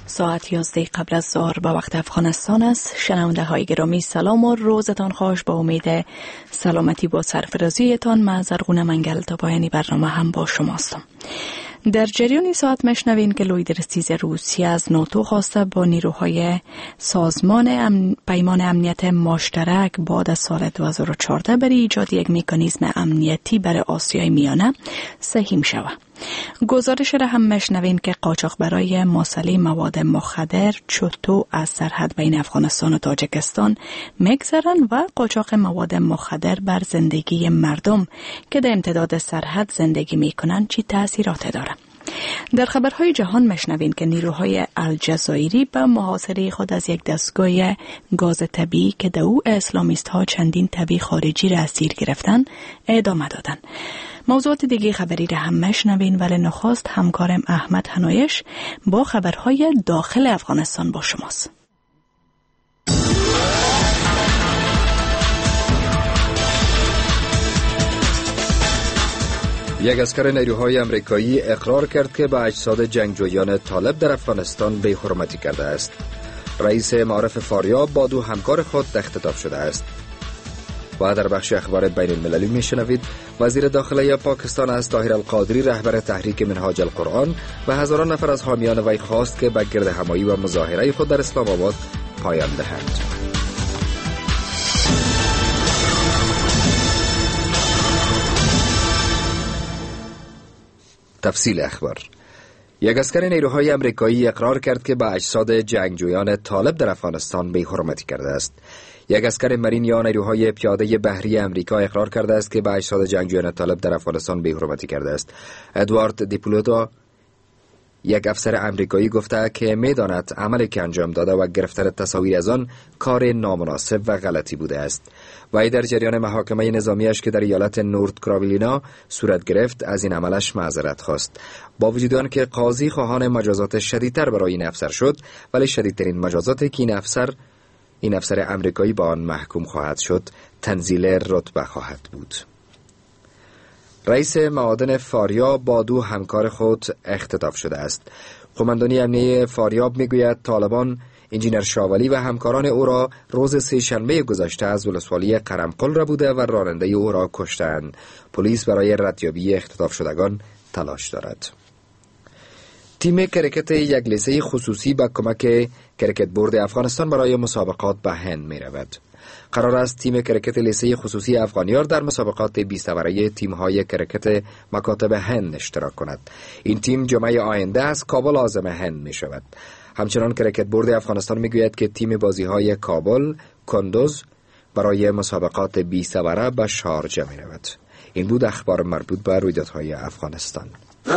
ساعت 11 قبل از ظهر به وقت افغانستان است. شنونده های گرامی سلام و روزتان خوش. با امید سلامتی با سرفرازیتان من زرغونه منگل تا پایان برنامه هم با شما هستم. در جریان ساعت مشنوین که لویدرستیز روسیه از ناتو خواسته با نیروهای سازمان پیمان امنیت مشترک بعد از سال 2014 برای ایجاد یک مکانیزم امنیتی برای آسیای میانه سهیم شود. گزارش را هم مشنوین که قاچاق برای ماسله مواد مخدر چطور از سرحد بین افغانستان و تاجیکستان میگذرند و قاچاق مواد مخدر بر زندگی مردم که در امتداد سرحد زندگی میکنند چی تأثیرات داره. در خبرهای جهان مشنوین که نیروهای الجزایری به محاصره خود از یک دستگاه گاز طبیعی که در او اسلامیست ها چندین طبی خارجی را اسیر گرفتن ادامه دادن. موضوعات دیگه خبری را هم مشنوین، ولی نخست همکارم احمد هنایش با خبرهای داخل افغانستان با شماست. یک اسکر نیروهای امریکایی اقرار کرد که به اجساد جنگجویان طالب در افغانستان بی‌حرمتی کرده است. رئیس معارف فاریاب با دو همکار خود اختطاف شده است. و در بخش اخبار بین المللی میشنوید وزیر داخله پاکستان از طاهر القادری رهبر تحریک منهاج القرآن و هزاران نفر از حامیان وی خواست که به گردهمایی و مظاهره خود در اسلام آباد پایان دهند. تفصیل اخبار. یک اسکر نیروهای امریکایی اقرار کرد که به اجساد جنگجویان طالب در افغانستان بی‌حرمتی کرده است. یک اسکر مرین یا نیروهای پیاده بحری امریکا اقرار کرده است که به اجساد جنگجویان طالب در افغانستان بی‌حرمتی کرده است. ادوارد دیپلوتا یک افسر امریکایی گفته که می‌داند عملی که انجام داده و گرفتن تصاویر از آن کار نامناسب و غلطی بوده است. وی در جریان محاکمه نظامیش که در ایالت نورت کارولاینا صورت گرفت از این عملش معذرت خواست. با وجود آن که قاضی خواهان مجازات شدیدتر برای این افسر شد، ولی شدیدترین مجازاتی که این افسر امریکایی با آن محکوم خواهد شد تنزیل رتبه خواهد بود. رئیس معادن فاریاب با دو همکار خود اختطاف شده است. قماندانی امنیه فاریاب میگوید طالبان انجینر شاولی و همکاران او را روز سه‌شنبه گذشته از ولسوالی قرمقل را بوده و راننده او را کشتند. پلیس برای ردیابی اختطاف شدگان تلاش دارد. تیم کرکت یک لیسه خصوصی با کمک کرکت بورد افغانستان برای مسابقات به هند می رود. قرار است تیم کرکت لیسه خصوصی افغانیار در مسابقات 20 نفره تیم‌های کرکت مکاتب هند اشتراک کند. این تیم جمعه آینده از کابل عازم هند می شود. همچنان کرکت بورد افغانستان می گوید که تیم بازی‌های کابل کندوز برای مسابقات 20 نفره به شارجه می رود. این بود اخبار مربوط به رویدادهای افغانستان.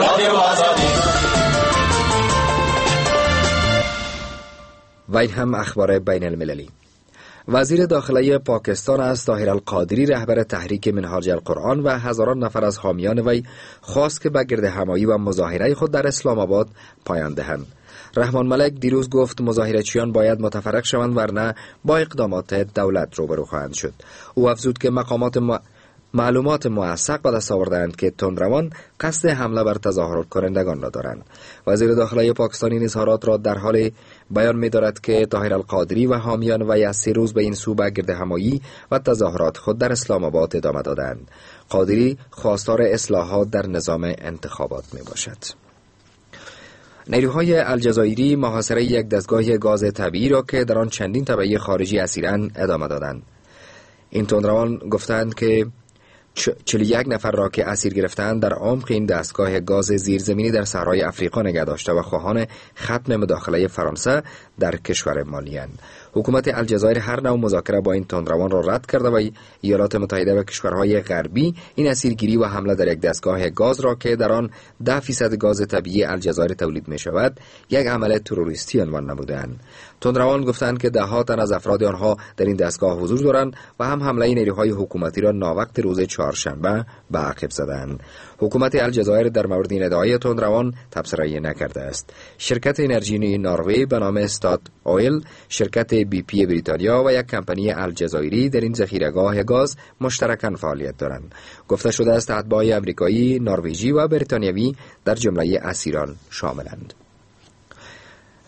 و این هم اخبار بین المللی. وزیر داخله پاکستان از طاهر القادری رهبر تحریک منهاج القرآن و هزاران نفر از حامیان وی خواست که به گردهمایی و مظاهره خود در اسلام آباد پایان دهند. رحمان ملک دیروز گفت مظاهره‌چیان باید متفرق شوند ورنه با اقدامات دولت روبرو خواهند شد. او افزود که مقامات معلومات موثق به دست آوردند که تندروان قصد حمله بر تظاهرات کنندگان را دارند. وزیر داخله پاکستان این اظهارات را در حال بیان می‌دارد که طاهر القادری و حامیان وی از 3 روز به این سو به گردهمایی و تظاهرات خود در اسلام آباد ادامه دادند. قادری خواستار اصلاحات در نظام انتخابات میباشد. نیروهای الجزایری محاصره یک دستگاه گاز طبیعی را که در آن چندین تبعی خارجی اسیرند ادامه دادند. این تندروان گفتند که 41 نفر را که اسیر گرفتند در عمق این دستگاه گاز زیرزمینی در صحرای افریقا نگه داشته و خواهان ختم مداخله فرانسه در کشور مالی‌اند. حکومت الجزایر هر نوع مذاکره با این تندروان را رد کرده و ایالات متحده و کشورهای غربی این اسیرگیری و حمله در یک دستگاه گاز را که در آن 10% گاز طبیعی الجزایر تولید می شود یک عمل تروریستی عنوان نمودند. تندروان گفتند که 10 تن از افراد آنها در این دستگاه حضور دارند و هم حمله نیروهای حکومتی را ناوقت روز چهارشنبه به عقب زدند. حکومت الجزایر در مورد این ادعای تندروان تبصره نکرده است. شرکت انرژی نروژ به نام استاد اویل، شرکت بی پی بریتانیا و یک کمپانی الجزایری در این ذخیره‌گاه گاز مشترکاً فعالیت دارند. گفته شده است اتباع آمریکایی، نروژی و بریتانیایی در جمله اسیران شاملند.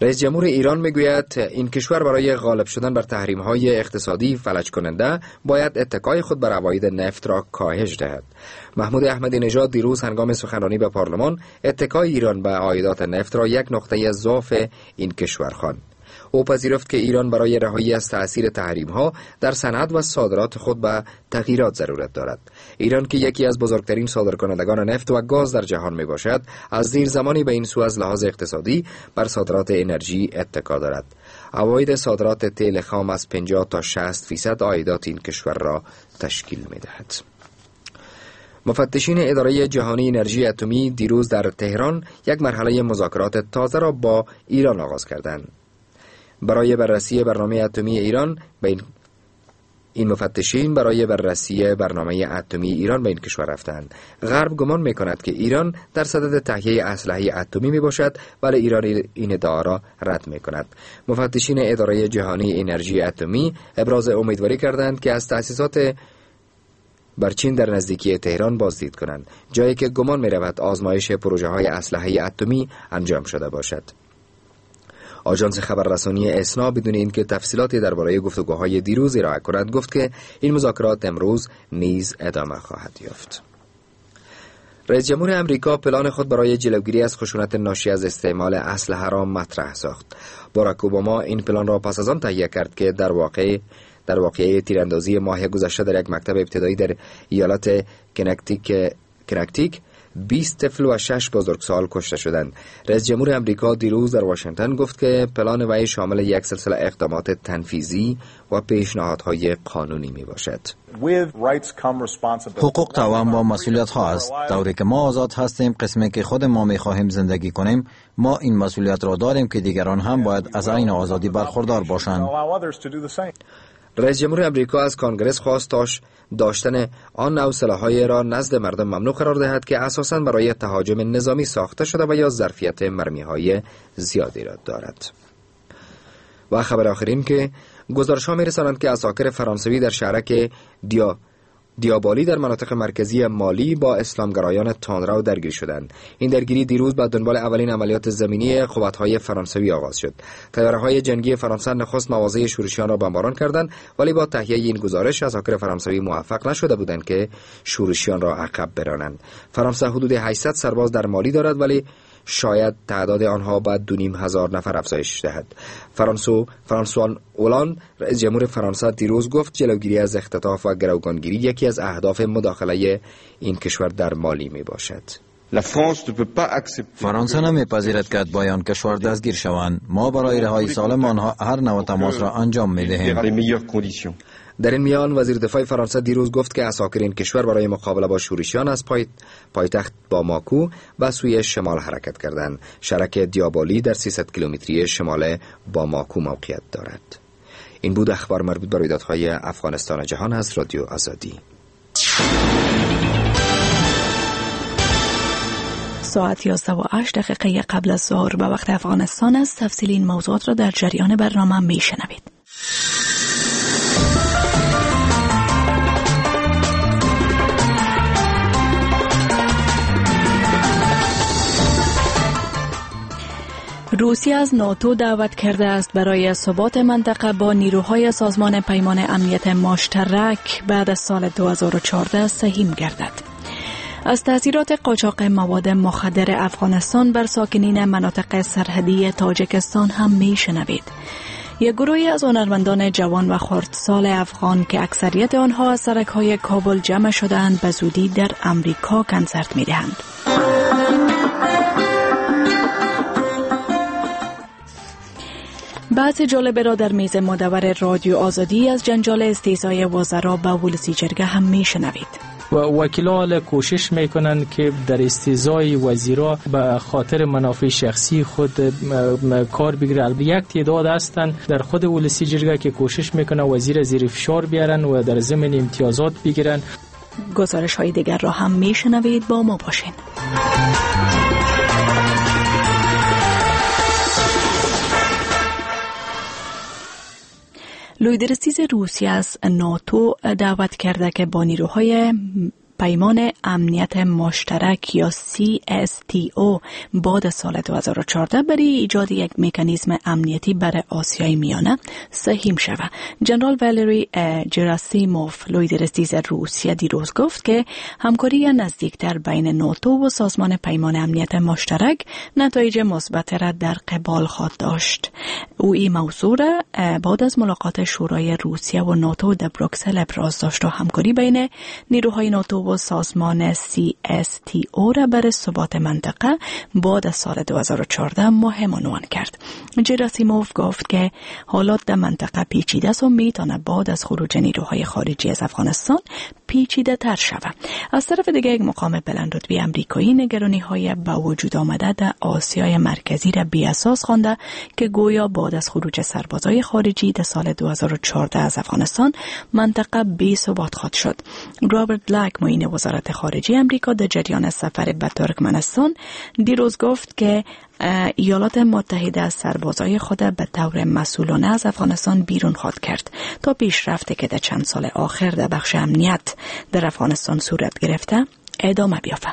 رئیس جمهور ایران میگوید این کشور برای غالب شدن بر تحریم‌های اقتصادی فلج کننده باید اتکای خود بر عواید نفت را کاهش دهد. محمود احمدی نژاد دیروز هنگام سخنرانی به پارلمان اتکای ایران به عایدات نفت را یک نقطه ضعف این کشور خواند. او پذیرفت که ایران برای رهایی از تأثیر تحریم‌ها در صنعت و صادرات خود به تغییرات ضرورت دارد. ایران که یکی از بزرگترین صادرکنندگان نفت و گاز در جهان میباشد، از دیر زمانی به این سو از لحاظ اقتصادی بر صادرات انرژی اتکا دارد. عواید صادرات تیل خام از 50 تا 60% عایدات این کشور را تشکیل می‌دهد. مفتشین اداره جهانی انرژی اتمی دیروز در تهران یک مرحله مذاکرات تازه را با ایران آغاز کردند. برای بررسی برنامه اتمی ایران این مفتشین برای بررسی برنامه اتمی ایران به این کشور رفتند. غرب گمان می‌کند که ایران در صدد تهیه اسلحه اتمی میباشد، ولی ایران این ادعا را رد می‌کند. مفتشین اداره جهانی انرژی اتمی ابراز امیدواری کردند که از تأسیسات بر چین در نزدیکی تهران بازدید کنند، جایی که گمان می‌رود آزمایش پروژه‌های اسلحه اتمی انجام شده باشد. آژانس خبررسانی اسنا بدون اینکه تفصیلاتی درباره گفتگوهای دیروز ارائه کند گفت که این مذاکرات امروز نیز ادامه خواهد یافت. رئیس جمهور امریکا پلان خود برای جلوگیری از خشونت ناشی از استعمال اسلحه را مطرح ساخت. باراک اوباما این پلان را پس از آن تهیه کرد که در واقعه تیراندازی ماه گذشته در یک مکتب ابتدایی در ایالت کنکتیک 20 طفل و 6 بزرگسال کشته شدند. رئیس جمهور امریکا دیروز در واشنگتن گفت که پلان وی شامل یک سلسله اقدامات تنفیذی و پیشنهادهای قانونی می باشد. حقوق توأم با مسئولیت ها است. طوری که ما آزاد هستیم، قسمی که خود ما می خواهیم زندگی کنیم، ما این مسئولیت را داریم که دیگران هم باید از عین آزادی برخوردار باشند. رئیس جمهور امریکا از کانگرس خواست داشتن آن نوع سلاح‌های را نزد مردم ممنوع قرار دهد که اساساً برای تهاجم نظامی ساخته شده و یا ظرفیت مرمی‌های زیادی را دارد. و خبر آخرین که گزارش‌ها می‌رسانند که عساکر فرانسوی در شهرک دیابالی در مناطق مرکزی مالی با اسلامگرایان تندرو درگیر شدند. این درگیری دیروز به دنبال اولین عملیات زمینی قوات‌های فرانسوی آغاز شد. طیاره‌های جنگی فرانسه نخست مواضع شورشیان را بمباران کردند، ولی با تهیه این گزارش عساکر فرانسوی موفق نشده بودند که شورشیان را عقب برانند. فرانسه حدود 800 سرباز در مالی دارد، ولی شاید تعداد آنها بعد 2500 نفر افزایش دهد. فرانسوا اولاند رئیس جمهور فرانسه دیروز گفت جلوگیری از اختطاف و گروگانگیری یکی از اهداف مداخله این کشور در مالی می باشد. فرانسه نمیپذیرد که با آن کشور دستگیر شوند. ما برای رهایی سالم آنها هر نوع تماس را انجام می دهیم. در این میان وزیر دفاع فرانسه دیروز گفت که عساکر این کشور برای مقابله با شورشیان از پایتخت باماکو به سوی شمال حرکت کردند. شهرک دیابالی در 300 کیلومتری شمال باماکو موقعیت دارد. این بود اخبار مربوط به رویدادهای افغانستان و جهان از رادیو آزادی. ساعت 11:08 قبل از ظهر به وقت افغانستان است. تفصیل این موضوعات را در جریان برنامه میشنوید. روسیه از ناتو دعوت کرده است برای ثبات منطقه با نیروهای سازمان پیمان امنیت مشترک بعد از سال 2014 سهیم گردد. از تأثیرات قاچاق مواد مخدر افغانستان بر ساکنین مناطق سرحدی تاجیکستان هم میشنوید. یک گروهی از هنرمندان جوان و خردسال افغان که اکثریت آنها از سرک‌های کابل جمع شدند به زودی در امریکا کنسرت می‌دهند. بحث جالب را در میز مدور رادیو آزادی از جنجال استیضای وزرا به ولسی جرگه هم میشنوید. و وکیلان کوشش میکنند که در استیضای وزیرا به خاطر منافع شخصی خود کار بگیرند. یک تعداد هستند در خود ولسی جرگه که کوشش میکنند وزیر زیر فشار بیارن و در ضمن امتیازات بگیرن. گزارش های دیگر را هم میشنوید، با ما باشین. لوی درستیز روسیه از ناتو دعوت کرده که با نیروهای پیمان امنیت مشترک یا CSTO بعد سال 2014 برای ایجاد یک مکانیزم امنیتی برای آسیای میانه سهیم شود. جنرال والری جراسیموف، لوی رئیس روسیه دیروز گفت که همکاری نزدیکتر بین ناتو و سازمان پیمان امنیت مشترک نتایج مثبت را در قبال خواهد داشت. او این موضوع را بعد از ملاقات شورای روسیه و ناتو در بروکسل ابراز داشت و همکاری بین نیروهای ناتو و سازمان CSTO را برای ثبات منطقه بعد از سال 2014 مهم عنوان کرد. جراسیموف گفت که حالات در منطقه پیچیده است و میتواند بعد از خروج نیروهای خارجی از افغانستان پیچیده تر شود. از طرف دیگر یک مقام بلندرتبه آمریکایی نگرانی‌های به وجود آمده در آسیای مرکزی را بی‌اساس خوانده که گویا بعد از خروج سربازای خارجی در سال 2014 از افغانستان منطقه بی‌ثبات خواهد شد. رابرت بلک، معین وزارت خارجه آمریکا، در جریان سفر به ترکمنستان دیروز گفت که ایالات متحده از سربازای خود به طور مسئولانه از افغانستان بیرون خواهد کرد تا پیشرفتی که در چند سال آخر در بخش امنیت در افغانستان صورت گرفته ادامه بیافته.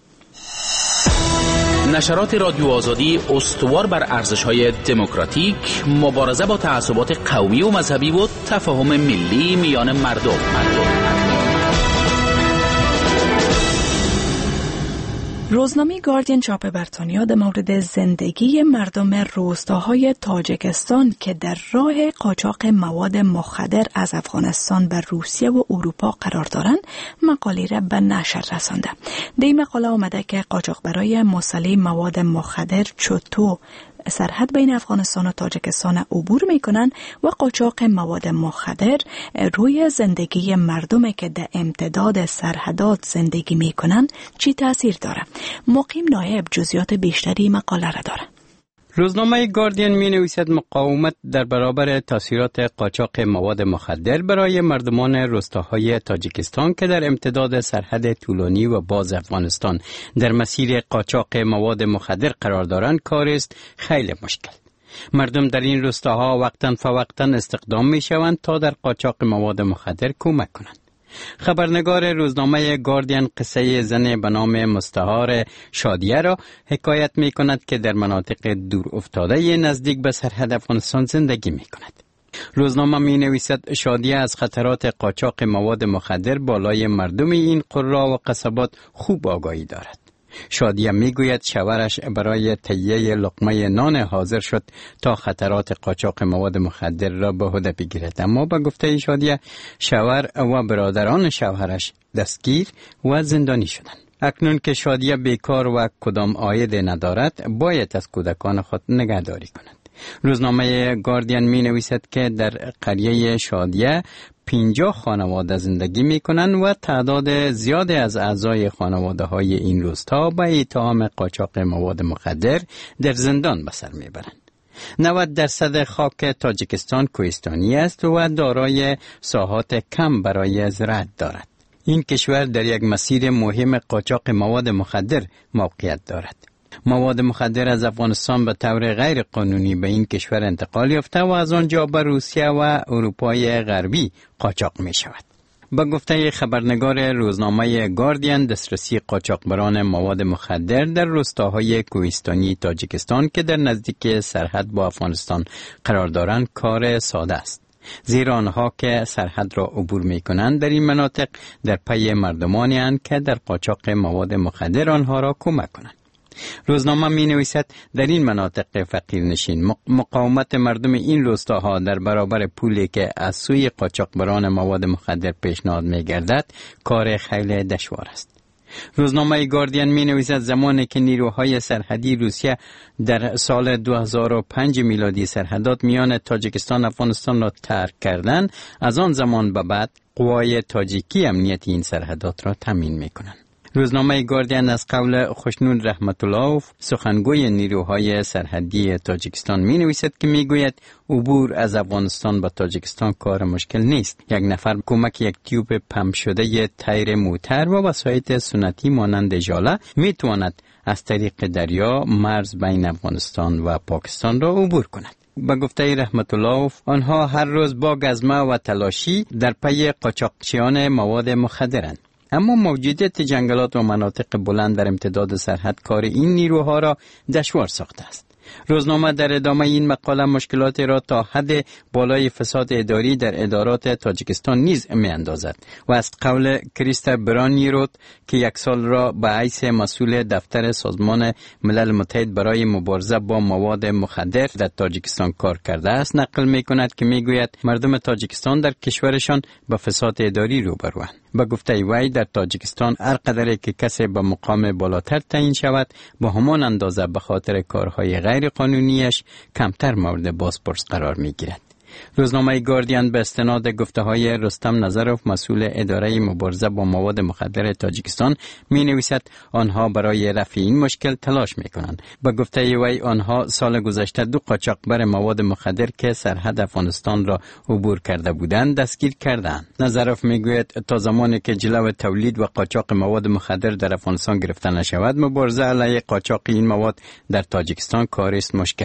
نشرات رادیو آزادی استوار بر ارزش‌های دموکراتیک، مبارزه با تعصبات قومی و مذهبی و تفاهم ملی میان مردم. روزنامه گاردین چاپ بریتانیا در مورد زندگی مردم روستاهای تاجیکستان که در راه قاچاق مواد مخدر از افغانستان به روسیه و اروپا قرار دارند مقاله را به نشر رسانده. در این مقاله آمده که قاچاقبرای مسلح مواد مخدر چطور سرحد بین افغانستان و تاجیکستان عبور میکنن و قاچاق مواد مخدر روی زندگی مردمی که در امتداد سرحدات زندگی میکنن چی تاثیر داره. مقیم نایب جزئیات بیشتری مقاله را داره. روزنامه گاردین می نویسد مقاومت در برابر تاثیرات قاچاق مواد مخدر برای مردمان روستاهای تاجیکستان که در امتداد سرحد طولانی و باز افغانستان در مسیر قاچاق مواد مخدر قرار دارند کار است خیلی مشکل. مردم در این روستاها وقتاً فوقتاً استخدام می شوند تا در قاچاق مواد مخدر کمک کنند. خبرنگار روزنامه گاردین قصه زن به نام مستعار شادیه را حکایت می کند که در مناطق دور افتاده نزدیک به سرحد افغانستان زندگی می کند. روزنامه می نویسد شادیه از خطرات قاچاق مواد مخدر بالای مردم این قرا و قصبات خوب آگاهی دارد. شادیه می گوید شوهرش برای تهیه لقمه نان حاضر شد تا خطرات قاچاق مواد مخدر را به عهده بگیرد، اما به گفته شادیه شوهر و برادران شوهرش دستگیر و زندانی شدند. اکنون که شادیه بیکار و کدام عاید ندارد باید از کودکان خود نگهداری کند. روزنامه گاردین می نویسد که در قریه شادیه 50 خانواده زندگی می کنند و تعداد زیادی از اعضای خانواده های این روستا به اتهام قاچاق مواد مخدر در زندان به سر می برند. 90% خاک تاجیکستان کوهستانی است و دارای ساحات کم برای زراعت دارد. این کشور در یک مسیر مهم قاچاق مواد مخدر موقعیت دارد. مواد مخدر از افغانستان به طور غیر قانونی به این کشور انتقال یافته و از آنجا به روسیه و اروپای غربی قاچاق می شود. به گفته خبرنگار روزنامه گاردین دسترسی قاچاقبران مواد مخدر در روستاهای کوهستانی تاجیکستان که در نزدیک سرحد با افغانستان قرار دارند کار ساده است، زیرا آنها که سرحد را عبور می کنند در این مناطق در پی مردمانی اند که در قاچاق مواد مخدر آنها را کمک کنند. روزنامه می نویسد در این مناطق فقیرنشین مقاومت مردم این روستاها در برابر پولی که از سوی قاچاقبران مواد مخدر پیشنهاد می گردد کار خیلی دشوار است. روزنامه گاردین می نویسد زمانی که نیروهای سرحدی روسیه در سال 2005 میلادی سرحدات میان تاجیکستان و افغانستان را ترک کردند، از آن زمان به بعد قوای تاجیکی امنیت این سرحدات را تامین می کنند. روزنامه گاردین از قول خوشنود رحمت الله سخنگوی نیروهای سرحدی تاجیکستان می نویسد که می گوید عبور از افغانستان به تاجیکستان کار مشکل نیست. یک نفر کمک یک تیوب پمپ شده تیر موتر و وسایط سنتی مانند ژاله می تواند از طریق دریا مرز بین افغانستان و پاکستان را عبور کند. به گفته رحمت الله آنها هر روز با گزمه و تلاشی در پی قاچاقچیان مواد مخدرند. اما موجودیت جنگلات و مناطق بلند در امتداد سرحد کار این نیروها را دشوار ساخته است. روزنامه در ادامه این مقاله مشکلات را تا حد بالای فساد اداری در ادارات تاجیکستان نیز می اندازد و از قول کریستر برانیروت که 1 سال را به حیث مسئول دفتر سازمان ملل متحد برای مبارزه با مواد مخدر در تاجیکستان کار کرده است نقل می کند که می گوید مردم تاجیکستان در کشورشان به فساد اداری روبروند. به گفته وی در تاجیکستان هر قدری که کسی به مقام بالاتر تعیین شود به همان اندازه به خاطر کارهای غیر قانونیش کمتر مورد بازپرس قرار می گیرد. روزنامه گاردین به استناد گفته‌های رستم نظروف مسئول اداره مبارزه با مواد مخدر تاجیکستان می نویسد آنها برای رفع این مشکل تلاش می کنند. به گفته وی آنها سال گذشته 2 قاچاقبر مواد مخدر که سرحد افغانستان را عبور کرده بودند دستگیر کردند. نظروف می گوید تا زمانی که جلو تولید و قاچاق مواد مخدر در افغانستان گرفته نشود مبارزه علیه قاچاق این مواد در تاجیکستان کاری است مشکل.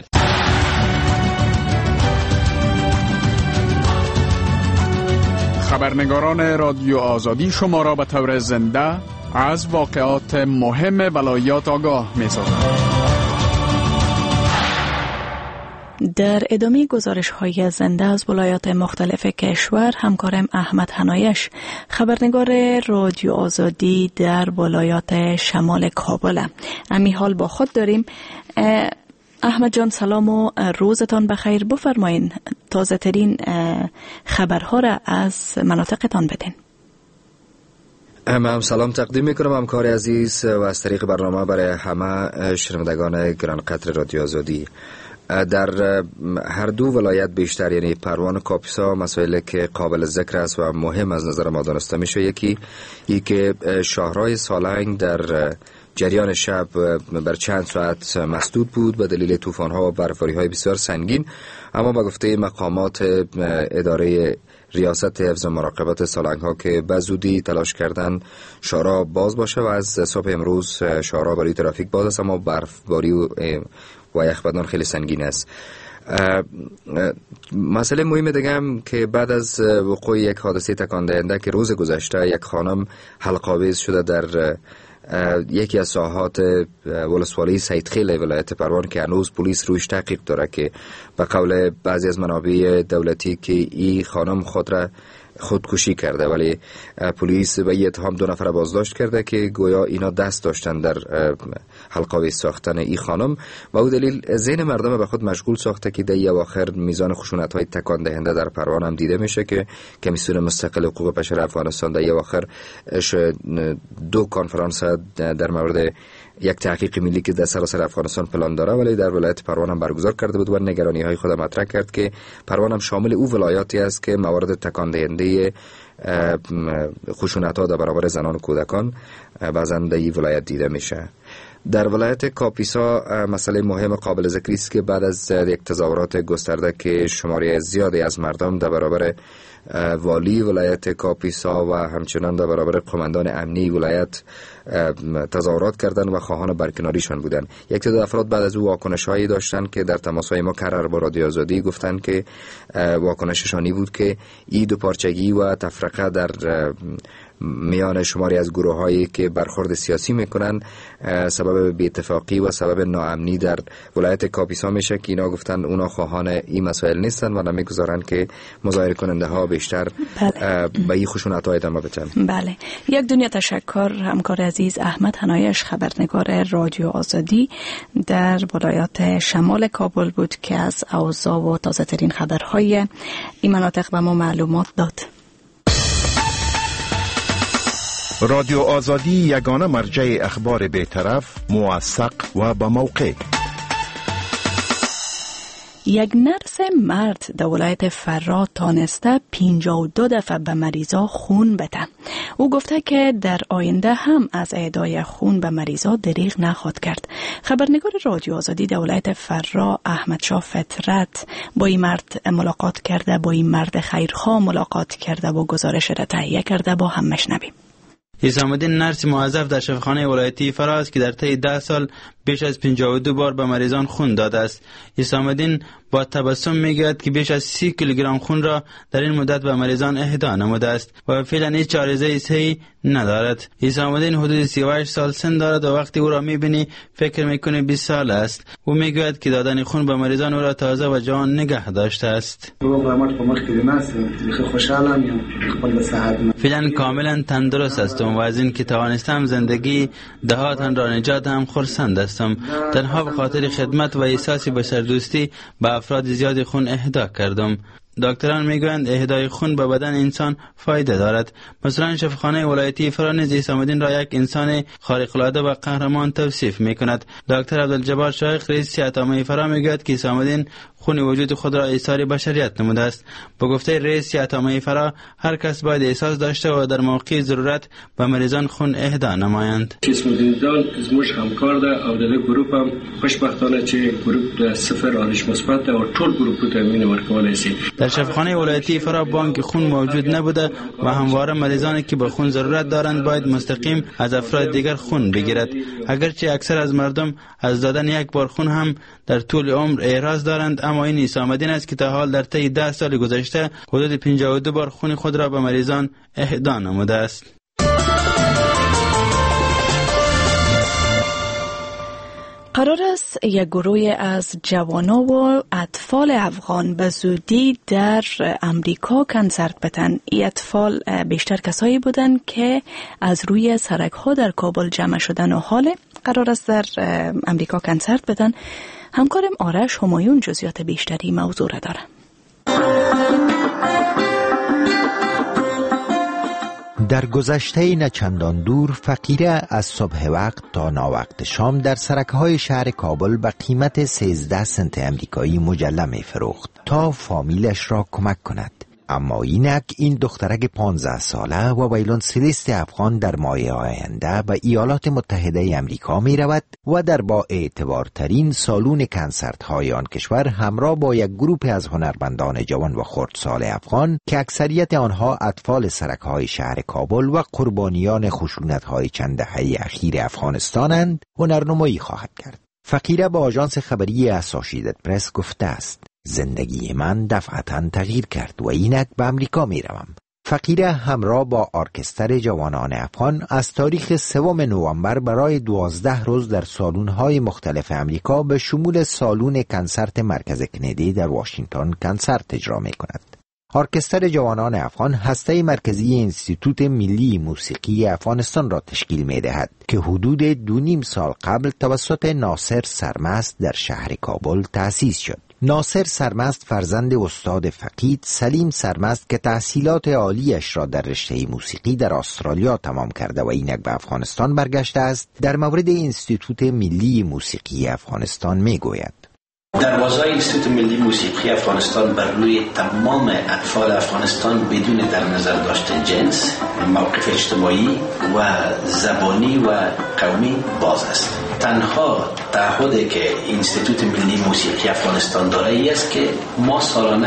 خبرنگاران رادیو آزادی شما را به طور زنده از واقعات مهم ولایات آگاه می‌سازند. در ادامه گزارش‌های زنده از ولایات مختلف کشور همکارم احمد حنایش خبرنگار رادیو آزادی در ولایات شمال کابل. امی حال با خود داریم. احمد جان سلام و روزتان بخیر. بفرمایین تازه ترین خبرها را از مناطقتان بدین. من سلام تقدیم میکنم همکار عزیز و از طریق برنامه برای همه شنوندگان گرانقدر رادیو آزادی. در هر دو ولایت بیشتر یعنی پروان و کاپیسا مسائلی که قابل ذکر است و مهم از نظر ما دانسته میشه یکی که شاهراه سالنگ در جریان شب بر چند ساعت مسدود بود به دلیل طوفان‌ها و برفاری‌های بسیار سنگین، اما به گفته مقامات اداره ریاست حفظ مراقبت سالنگ‌ها که به زودی تلاش کردن شاهراه باز باشه و از صبح امروز شاهراه برای ترافیک باز است، اما برفباری و یخبندان خیلی سنگین است. مسئله مهم دیگه هم که بعد از وقوع یک حادثه تکان دهنده که روز گذشته یک خانم حلق‌آویز شده در یکی از ساحات ولسوالی سیدخیل ولایت پروان که هنوز پلیس روش تحقیق داره که به قول بعضی از منابع دولتی که این خانم خودکشی کرده، ولی پلیس به این اتهام 2 نفر بازداشت کرده که گویا اینا دست داشتن در حلق‌آویز ساختن این خانم و او دلیل ذهن مردم به خود مشغول ساخته که در اواخر میزان خشونت‌های تکان دهنده در پروان هم دیده میشه که کمیسیون مستقل حقوق بشر افغانستان در اواخر 2 کنفرانس در مورد یک تحقیق ملی که در سراسر افغانستان پلان داره ولی در ولایت پروان هم برگزار کرده بود و نگرانی‌های خود مطرح کرد که پروان هم شامل او ولایاتی است که موارد تکان دهنده خشونت‌ها در برابر زنان و کودکان بعضاً در این ولایت دیده میشه. در ولایت کاپیسا مسئله مهم قابل ذکری است که بعد از یک تظاهرات گسترده که شماره زیادی از مردم در برابر والی ولایت کاپیسا و همچنان در برابر قماندان امنی ولایت تظاهرات کردن و خواهان برکناریشان بودند. یک تعداد افراد بعد از او واکنش‌هایی داشتن که در تماس‌های ما قرار با رادیو آزادی گفتن که واکنششانی بود که این دو پارچگی و تفرقه در میان شماری از گروه‌هایی که برخورد سیاسی میکنن سبب بی‌اتفاقی و سبب ناامنی در ولایت کاپیسا میشه که اینا گفتن اونا خواهان این مسائل نیستن و نمیگذارن که مظاهره کننده ها بیشتر به این خشونت‌ها ادامه بدن. بله، یک دنیا تشکر همکار عزیز احمد حنایش خبرنگار رادیو آزادی در ولایات شمال کابل بود که از اوضاع و تازه ترین خبرهای این مناطق به ما معلومات داد. رادیو آزادی یگانه مرجع اخبار بی‌طرف، موثق و با موقع. یک نرس مرد در ولایت فرا تانسته 52 دفعه به مریضا خون بده. او گفته که در آینده هم از اهدای خون به مریضا دریغ نخواهد کرد. خبرنگار رادیو آزادی در ولایت فرا احمد شاه فطرت با این مرد ملاقات کرده، با این مرد خیرخواه ملاقات کرده و گزارش را تهیه کرده. با هم مشنویم. حسام‌الدین نرس موظف در شفاخانه ولایتی فرا است که در طی 10 سال بیش از 52 بار به مریضان خون داده است. حسام‌الدین با تبسم میگوید که بیش از 30 کیلوگرم خون را در این مدت به مریضان اهدا نموده است و فعلا هیچ عارضه صحی ندارد. عیسی آمدین حدود 38 سال سن دارد و وقتی او را میبینی فکر میکنی 20 سال است. او میگوید که دادن خون به مریضان او را تازه و جوان نگه داشته است. فعلا کاملا تندرست هستم و از این که توانستم زندگی دهاتان را نجات هم خرسند هستم. تنها به خاطر خدمت و احساس بشردوستی به افراد زیاد خون اهدا کردم. دکتران میگویند اهدای خون به بدن انسان فایده دارد. مثلا شفاخانه ولایتی فرا نیز عیسی آمدین را یک انسان خارق العاده و قهرمان توصیف میکند. دکتر عبدالجبار شایخ رئیس عطامه فرا میگوید که عیسی آمدین خون وجود خود را ایثار بشریت نموده است. با گفته رئیس عطامه فرا هر کس باید احساس داشته و در موقع ضرورت به مریضان خون اهدا نمایند. اسم دیندال زموږ همکار ده او د ګروپ هم خوشبختانه چې ګروپ صفر آرش مثبت ده او ټول ګروپ ته مینه ورکولای شي. در شفاخانه ولایتی فرا بانک خون موجود نبوده و همواره مریضانی که به خون ضرورت دارند باید مستقیم از افراد دیگر خون بگیرد. اگرچه اکثر از مردم از دادن یک بار خون هم در طول عمر اعراض دارند، اما این عیسی آمدین است که تا حال در طی 10 سال گذشته حدود 52 بار خون خود را به مریضان اهدا نموده است. قرار است یک گروه از جوانان و اطفال افغان به زودی در امریکا کنسرت بدن. این اطفال بیشتر کسایی بودند که از روی سرک ها در کابل جمع شدن و حال قرار است در امریکا کنسرت بدن. همکارم آرش همایون جزئیات بیشتری موضوع را داره. در گذشته نه چندان دور فقیره از صبح وقت تا ناوقت شام در سرک‌های شهر کابل به قیمت 13 سنت امریکایی مجله می‌فروخت تا فامیلش را کمک کند. اما اینک این دخترک 15 ساله و ویلون سلیست افغان در ماه آینده به ایالات متحده امریکا می رود و در با اعتبارترین سالون کنسرت های آن کشور همراه با یک گروه از هنرمندان جوان و خردسال افغان که اکثریت آنها اطفال سرک های شهر کابل و قربانیان خشونت های چند دهه اخیر افغانستانند هنرنمایی خواهد کرد. فقیره با آژانس خبری اسوسییتد پرس گفته است: زندگی من دفعتاً تغییر کرد و اینک به امریکا می روم. فقیره همراه با ارکستر جوانان افغان از تاریخ 3 نوامبر برای 12 روز در سالون‌های مختلف امریکا به شمول سالون کنسرت مرکز کندی در واشنگتن کنسرت اجرا می کند. ارکستر جوانان افغان هسته مرکزی انستیتوت ملی موسیقی افغانستان را تشکیل می دهد که حدود 2.5 سال قبل توسط ناصر سرمست در شهر کابل تأسیس شد. ناصر سرمست فرزند استاد فقید سلیم سرمست که تحصیلات عالیش را در رشته موسیقی در استرالیا تمام کرده و اینک به افغانستان برگشته است، در مورد انستیتوت ملی موسیقی افغانستان می گوید: دروازه انستیتوت ملی موسیقی افغانستان بر روی تمام اطفال افغانستان بدون در نظر داشتن جنس، موقف اجتماعی و زبانی و قومی باز است. تنها تعهدی که انستیتوت ملی موسیقی افغانستان داره ای است که ما سالانه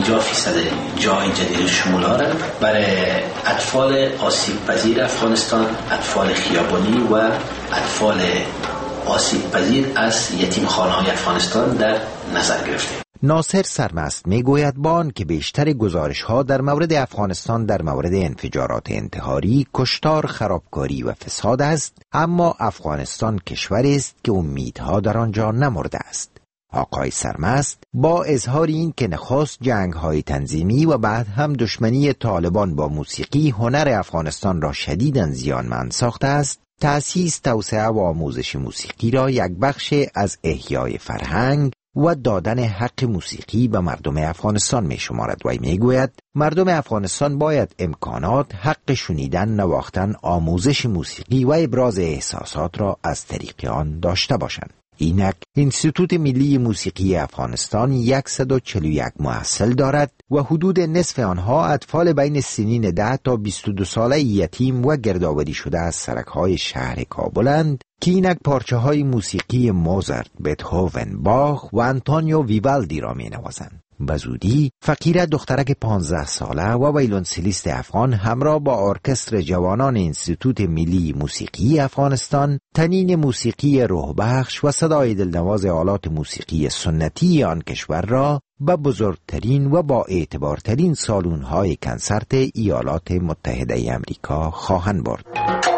50% جای جدید شمولا را برای اطفال آسیب پذیر افغانستان، اطفال خیابانی و اطفال آسیب پذیر از یتیمخانه‌های افغانستان در نظر گرفته. ناصر سرمست میگوید با آن که بیشتر گزارش‌ها در مورد افغانستان در مورد انفجارات انتحاری، کشتار، خرابکاری و فساد است، اما افغانستان کشوری است که امیدها در آنجا نمرده است. آقای سرمست با اظهار این که نخست جنگ‌های تنظیمی و بعد هم دشمنی طالبان با موسیقی هنر افغانستان را شدیداً زیانمند ساخته است، تأسیس، توسعه و آموزش موسیقی را یک بخش از احیای فرهنگ و دادن حق موسیقی به مردم افغانستان می شمارد و می گوید مردم افغانستان باید امکانات، حق شنیدن، نواختن، آموزش موسیقی و ابراز احساسات را از طریق آن داشته باشند. اینک انستیتوت ملی موسیقی افغانستان 141 محصل دارد و حدود نصف آنها اطفال بین سنین 10 تا 22 ساله یتیم و گردآوری شده از سرک‌های شهر کابلند که اینک پارچه‌های موسیقی موزارت، بتهوون، باخ و آنتونیو ویوالدی را می‌نوازند. به زودی فقیره دخترک 15 ساله و ویولونسلیست افغان همراه با ارکستر جوانان انستیتوت ملی موسیقی افغانستان تنین موسیقی روح بخش و صدای دلنواز آلات موسیقی سنتی آن کشور را به بزرگترین و با اعتبارترین سالن‌های کنسرت ایالات متحده امریکا خواهند برد.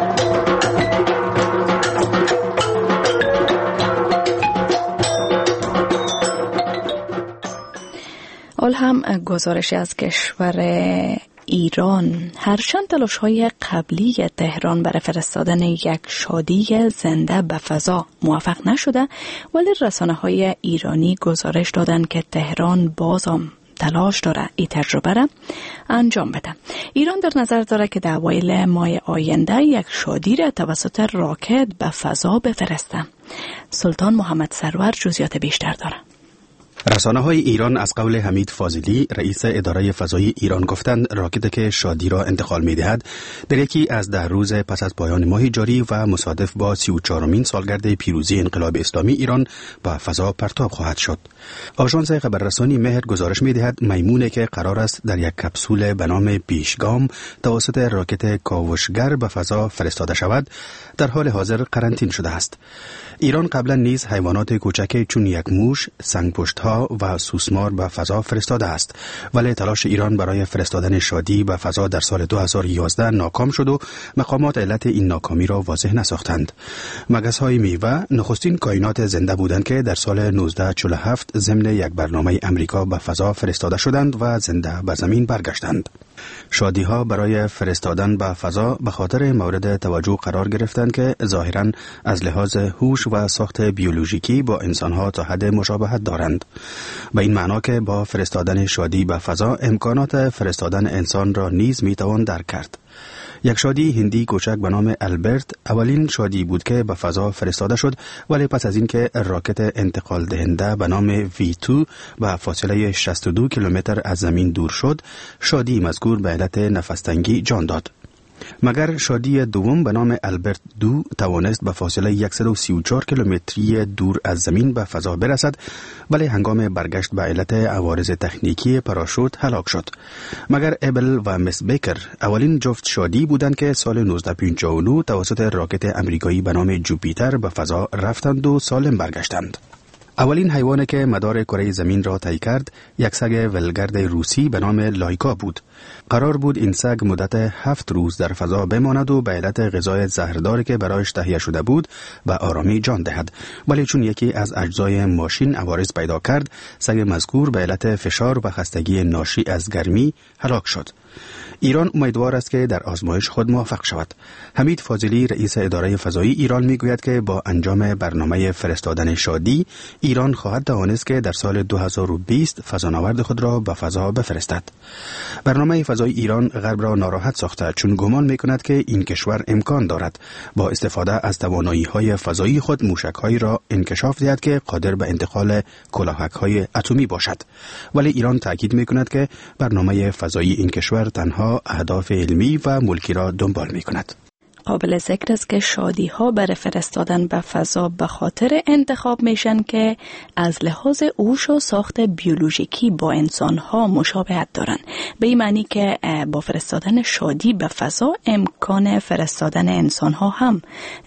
حال هم گزارش از کشور ایران هرچند تلاش‌های قبلی تهران برای فرستادن یک شادی زنده به فضا موفق نشده، ولی رسانه‌های ایرانی گزارش دادند که تهران بازم تلاش داره این تجربه را انجام بده. ایران در نظر داره که در اوایل ماه آینده یک شادی را توسط راکت به فضا بفرسته. سلطان محمد سرور جزئیات بیشتر داره. رسانه‌های ایران از قول حمید فاضلی رئیس اداره فضایی ایران گفتند راکتی که شادی را انتقال می‌دهد در یکی از 10 روز پس از پایان ماه جاری و مصادف با 34مین سالگرد پیروزی انقلاب اسلامی ایران به فضا پرتاب خواهد شد. آژانس خبررسانی مهر گزارش می‌دهد میمونی که قرار است در یک کپسول به نام پیشگام توسط راکت کاوشگر به فضا فرستاده شود در حال حاضر قرنطین شده است. ایران قبلا نیز حیوانات کوچک چون یک موش، سنگ‌پشت‌ها و سوسمار به فضا فرستاده است، ولی تلاش ایران برای فرستادن شادی به فضا در سال 2011 ناکام شد و مقامات علت این ناکامی را واضح نساختند. مگس‌های میوه نخستین کائنات زنده بودند که در سال 1947 ضمن یک برنامه امریکا به فضا فرستاده شدند و زنده به زمین برگشتند. شادی‌ها برای فرستادن به فضا به خاطر مورد توجه قرار گرفتند که ظاهراً از لحاظ هوش و ساخت بیولوژیکی با انسان‌ها تا حد مشابهت دارند. به این معنا که با فرستادن شادی به فضا امکانات فرستادن انسان را نیز می‌توان درک کرد. یک شادی هندی کوچک به نام البرت اولین شادی بود که به فضا فرستاده شد، ولی پس از اینکه راکت انتقال دهنده به نام V2 به فاصله 62 کیلومتر از زمین دور شد، شادی مذکور به علت نفس‌تنگی جان داد. مگر شادی دوم به نام البرت 2 توانست به فاصله 134 کیلومتری دور از زمین به فضا برسد، ولی هنگام برگشت به علت عوارض تکنیکی پاراشوت هلاک شد. مگر ابل و مس بیکر اولین جفت شادی بودند که سال 1959 توسط راکت امریکایی به نام جوپیتر به فضا رفتند و سالم برگشتند. اولین حیوانی که مدار کره زمین را طی کرد یک سگ ولگرد روسی به نام لایکا بود. قرار بود این سگ مدت 7 روز در فضا بماند و به علت غذای زهرداری که برایش تهیه شده بود به آرامی جان دهد، ولی چون یکی از اجزای ماشین عوارض پیدا کرد، سگ مذکور به علت فشار و خستگی ناشی از گرمی هلاک شد. ایران امیدوار است که در آزمایش خود موفق شود. حمید فاضلی رئیس اداره فضایی ایران میگوید که با انجام برنامه فرستادن شادی ایران خواهد توانست که در سال 2020 فضانورد خود را به فضا بفرستد. برنامه فضایی ایران غرب را ناراحت ساخته چون گمان میکند که این کشور امکان دارد با استفاده از توانایی‌های فضایی خود موشک‌هایی را انکشاف دهد که قادر به انتقال کلاهک‌های اتمی باشد. ولی ایران تاکید میکند که برنامه فضایی این کشور تنها اهداف علمی و ملکی را دنبال می کند. قابل ذکر است که شادی ها برای فرستادن به فضا به خاطر انتخاب میشن که از لحاظ هوش و ساخت بیولوژیکی با انسان ها مشابهت دارن، به این معنی که با فرستادن شادی به فضا امکان فرستادن انسان ها هم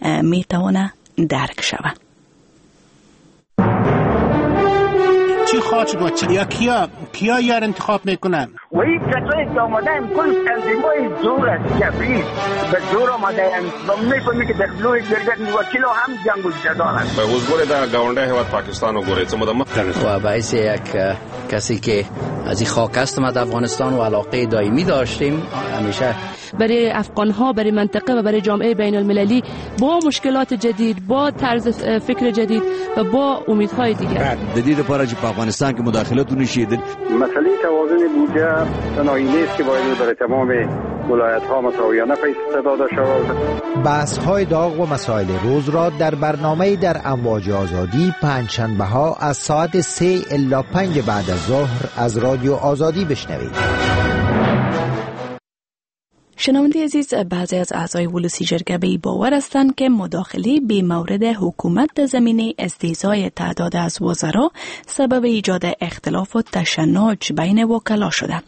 میتونه درک شود. چی خواهد شد یا کیا یار انتخاب میکنن؟ و این کسایی که آمده هم کل تنظیمای زور است، کبریت به زور آمده هم و میفهمی که در لوی جرگت وکیل هم جنگ و جدال است. به وزگوری در گاونده هیواد پاکستان و گوری و باعث یک کسی که از این خاک است ما در افغانستان و علاقه دائمی داشتیم همیشه برای افغان‌ها، برای منطقه و برای جامعه بین المللی با مشکلات جدید، با طرز فکر جدید و با امیدهای دیگر. جدید پاره چې په افغانستان کې مداخلت ونشي. مسئله توازن بودجه تنهایی نیست که باید برای تمام ولایت‌ها مساویانه پیش داده شود. بحث‌های داغ و مسائل روز را در برنامه در امواج آزادی پنجشنبه‌ها از ساعت 3 الی 5 بعد از ظهر از رادیو آزادی بشنوید. شنونده عزیز، بعضی از اعضای ولسی جرگه به باور هستند که مداخله به مورد حکومت در زمینه استیضاح تعداد از وزرا سبب ایجاد اختلاف و تشنج بین وکلا شده.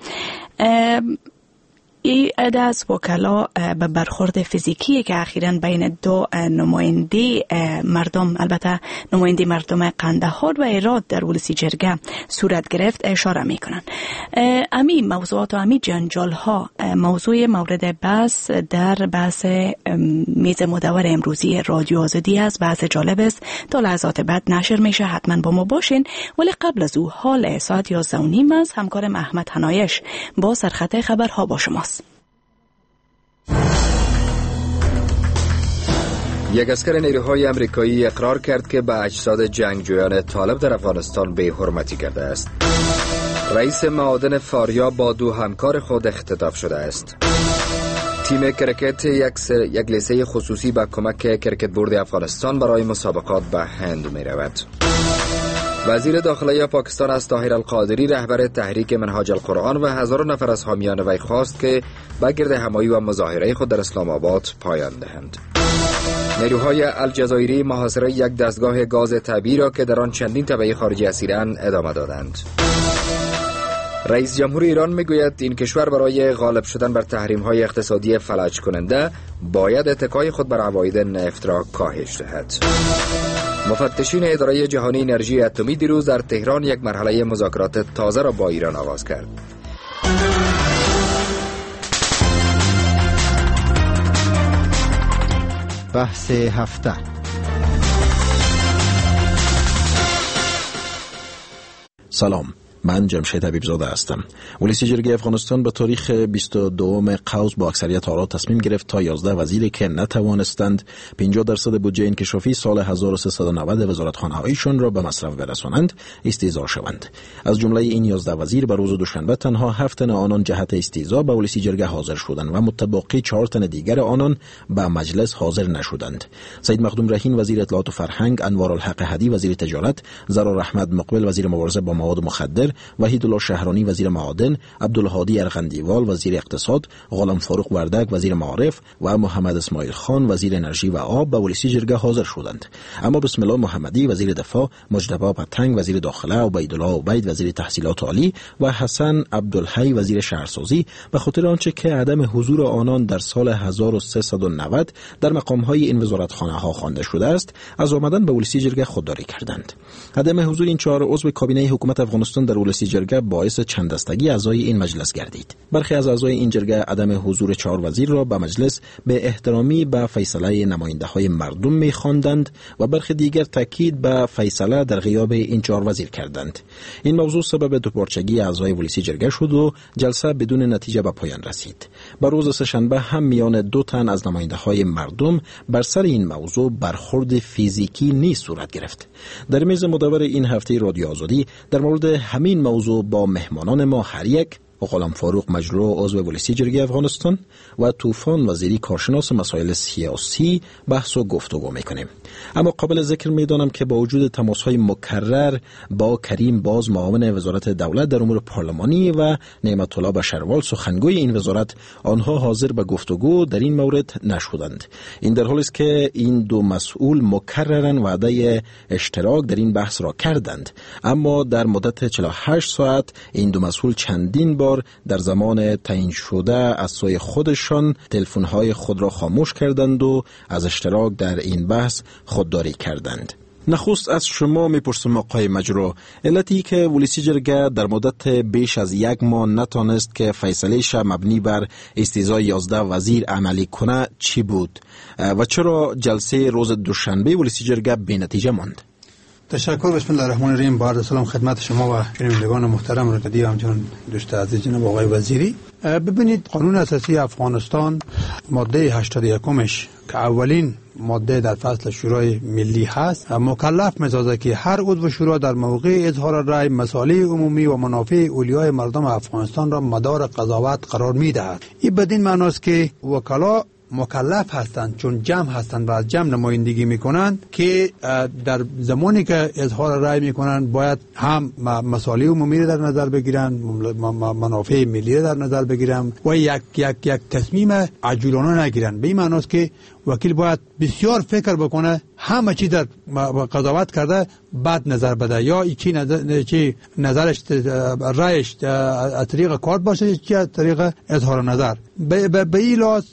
این عده از وکلا به برخورد فیزیکی که اخیراً بین دو نماینده مردم، البته نماینده مردم قندهار و هرات در ولسی جرگه صورت گرفت اشاره می کنند. امی موضوعات و امی جنجال ها موضوع مورد بحث در بحث میز مدور امروزی رادیو آزادی است. بحث جالب است، تا لحظات بعد نشر میشه، حتما با ما باشین. ولی قبل از او حال ساعت 11:30 است. همکارم احمد حنایش با سرخط خبرها با شماست. یک اسکر نیروهای امریکایی اقرار کرد که به اجساد جنگجویان طالب در افغانستان بی‌حرمتی کرده است. رئیس معادن فاریاب با دو همکار خود اختطاف شده است. تیم کرکت یک لیسه خصوصی با کمک کرکت بورد افغانستان برای مسابقات به هند می رود. وزیر داخلی پاکستان از طاهر القادری رهبر تحریک منهاج القرآن و هزاران نفر از حامیان وی خواست که به گرد همایی و مظاهره خود در اسلام آباد پایان دهند. نیروهای الجزایری محاصره یک دستگاه گاز طبیعی را که در آن چندین تبعه خارجی اسیرند ادامه دادند. رئیس جمهور ایران میگوید این کشور برای غالب شدن بر تحریم‌های اقتصادی فلج کننده باید اتکای خود بر عواید نفت را کاهش دهد. مفتشین اداره جهانی انرژی اتمی دیروز در تهران یک مرحله مذاکرات تازه را با ایران آغاز کرد. بحث هفته. سلام، من جمشید حبیبزاده هستم. ولسی جرگه افغانستان به تاریخ 22 قوس با اکثریت آرا تصمیم گرفت تا 11 وزیری که نتوانستند 50% بودجه انکشافی سال 1390 وزارتخانه‌هایشان را به مصرف برسانند استیضاح شوند. از جمله این 11 وزیر به روز دوشنبه تنها 7 تن آنان جهت استیضاح به ولسی جرگه حاضر شدند و متبقی 4 تن دیگر آنان به مجلس حاضر نشدند. سید مخدوم رهین وزیر اطلاعات و فرهنگ، انوار الحق هدی وزیر تجارت، زرار احمد مقبل وزیر مبارزه با مواد مخدر، وحید الله شهرانی وزیر معادن، عبدالهادی ارغندیوال وزیر اقتصاد، غلام فاروق وردک وزیر معارف و محمد اسماعیل خان وزیر انرژی و آب به ولسی جرگه حاضر شدند. اما بسم الله محمدی وزیر دفاع، مجتبی پتنگ وزیر داخله، عبیدالله عبید وزیر تحصیلات عالی و حسن عبدالحی وزیر شهرسازی به خاطر آنچه که عدم حضور آنان در سال 1390 در مقام‌های این وزارتخانه‌ها خوانده شده است، از آمدن به ولسی جرگه خودداری کردند. عدم حضور این 4 عضو کابینه حکومت افغانستان در ولسی جرگه باعث چند دستگی اعضای این مجلس گردید. برخی از اعضای این جرگه عدم حضور 4 وزیر را به مجلس به احترامی به فیصله نماینده‌های مردم می‌خواندند و برخی دیگر تاکید به فیصله در غیاب این 4 وزیر کردند. این موضوع سبب دوپارچگی اعضای ولسی جرگه شد و جلسه بدون نتیجه به پایان رسید. به روز سه‌شنبه هم میان 2 تن از نماینده‌های مردم بر سر این موضوع برخورد فیزیکی نیز صورت گرفت. در میز مدور این هفته رادیو آزادی در مورد همین موضوع با مهمانان ما هر یک، غلام فاروق مجلو عضو ولسی جرگه افغانستان و طوفان وزیری کارشناس مسائل سیاسی بحث و گفتگو میکنیم. اما قابل ذکر میدانم که با وجود تماس‌های مکرر با کریم باز معاون وزارت دولت در امور پارلمانی و نعمت الله بشروال سخنگوی این وزارت، آنها حاضر به گفتگو در این مورد نشدند. این در حالی است که این دو مسئول مکرراً وعده اشتراک در این بحث را کردند، اما در مدت 48 ساعت این دو مسئول چندین بار در زمان تعیین شده از سوی خودشان تلفن‌های خود را خاموش کردند و از اشتراک در این بحث خودداری کردند. نخست از شما میپرسم آقای مجرو، علتی که ولسی جرگه در مدت بیش از 1 ماه نتانست که فیصله‌اش مبنی بر استیضاح 11 وزیر عملی کنه چی بود و چرا جلسه روز دوشنبه ولسی جرگه بی نتیجه ماند؟ تشکر. بسم الله الرحمن الرحیم. با عرض سلام خدمت شما و شنوندگان محترم رادیو همچنین دوست عزیز جناب آقای وزیری. ببینید، قانون اساسی افغانستان ماده 81ش که اولین ماده در فصل شورای ملی هست، مکلف می‌سازد که هر عضو شورا در موقع اظهار رأی مصالح عمومی و منافع اولیای مردم افغانستان را مدار قضاوت قرار می‌دهد. این بدین معنی است که وکلا مکلف هستند، چون جمع هستند و از جمع نمایندگی میکنند که در زمانی که اظهار رأی میکنند باید هم مصالح عمومی را در نظر بگیرن، منافع ملی را در نظر بگیرن و یک تصمیم عجولانه نگیرن. به این معنی است که وکیل باید بسیار فکر بکنه، همه چی در قضاوت کرده بعد نظر بده، یا چی نظرش رایش از طریق کارت باشه یا از طریق اظهار نظر. به این لحاظ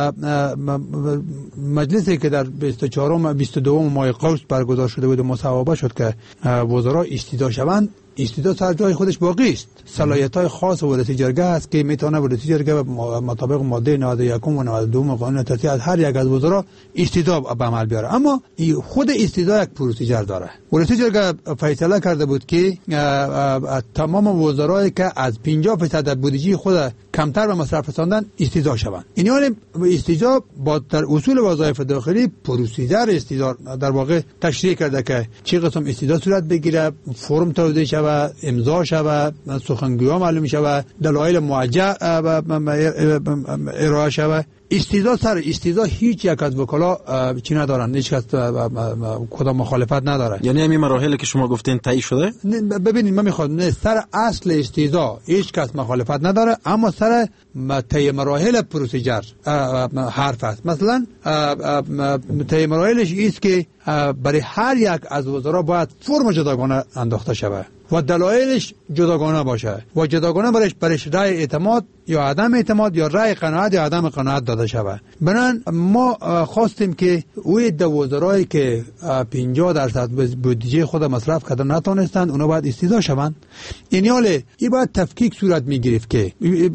مجلسی که در 22 ماه قوس برگزار شده بود مصوبه شد که وزرا استیدا شوند. استیدا سر جای خودش باقی است. صلاحیت‌های خاص ولایت جرگه است که میتونه ولایت جرگه مطابق ماده 91 و 92 قانون اساسی از هر یک از وزرا استیدا به عمل بیاره. اما خود استیدا یک پروسیجر داره. ولایت جرگه فیصله کرده بود که تمام وزرایی که از 50% بودجه خود کمتر به مصرف رساندن استیدا شوند. این یعنی استیدا با در اصول وظایف داخلی پروسیجر استیدا در واقع تشریح کرده که چه قسم استیدا صورت بگیره، فرم توزیع شود، امضا شود، سخنگویان معلوم شود، دلایل موجه ارائه شود. استیدا سر استیدا هیچ یک از وکلا چی ندارن، هیچ کس کدام مخالفت نداره. یعنی همین مراحلی که شما گفتین طی شده؟ ببینید من میخوام سر اصل استیدا هیچ کس مخالفت نداره، اما سر طی مراحل پروسیجر حرف است. مثلا طی مراحلش است که برای هر یک از وزرا باید فرم جداگانه انداخته شود و دلایلش جداگانه باشه و جداگانه برش رأی اعتماد یا عدم اعتماد یا رأی قناعت یا عدم قناعت داده شود. بنان ما خواستیم که اوی دو وزرایی که 50% بودجه خود مصرف کردن نتونستند اونا باید استیدا شوند. این باید تفکیک صورت میگرفت که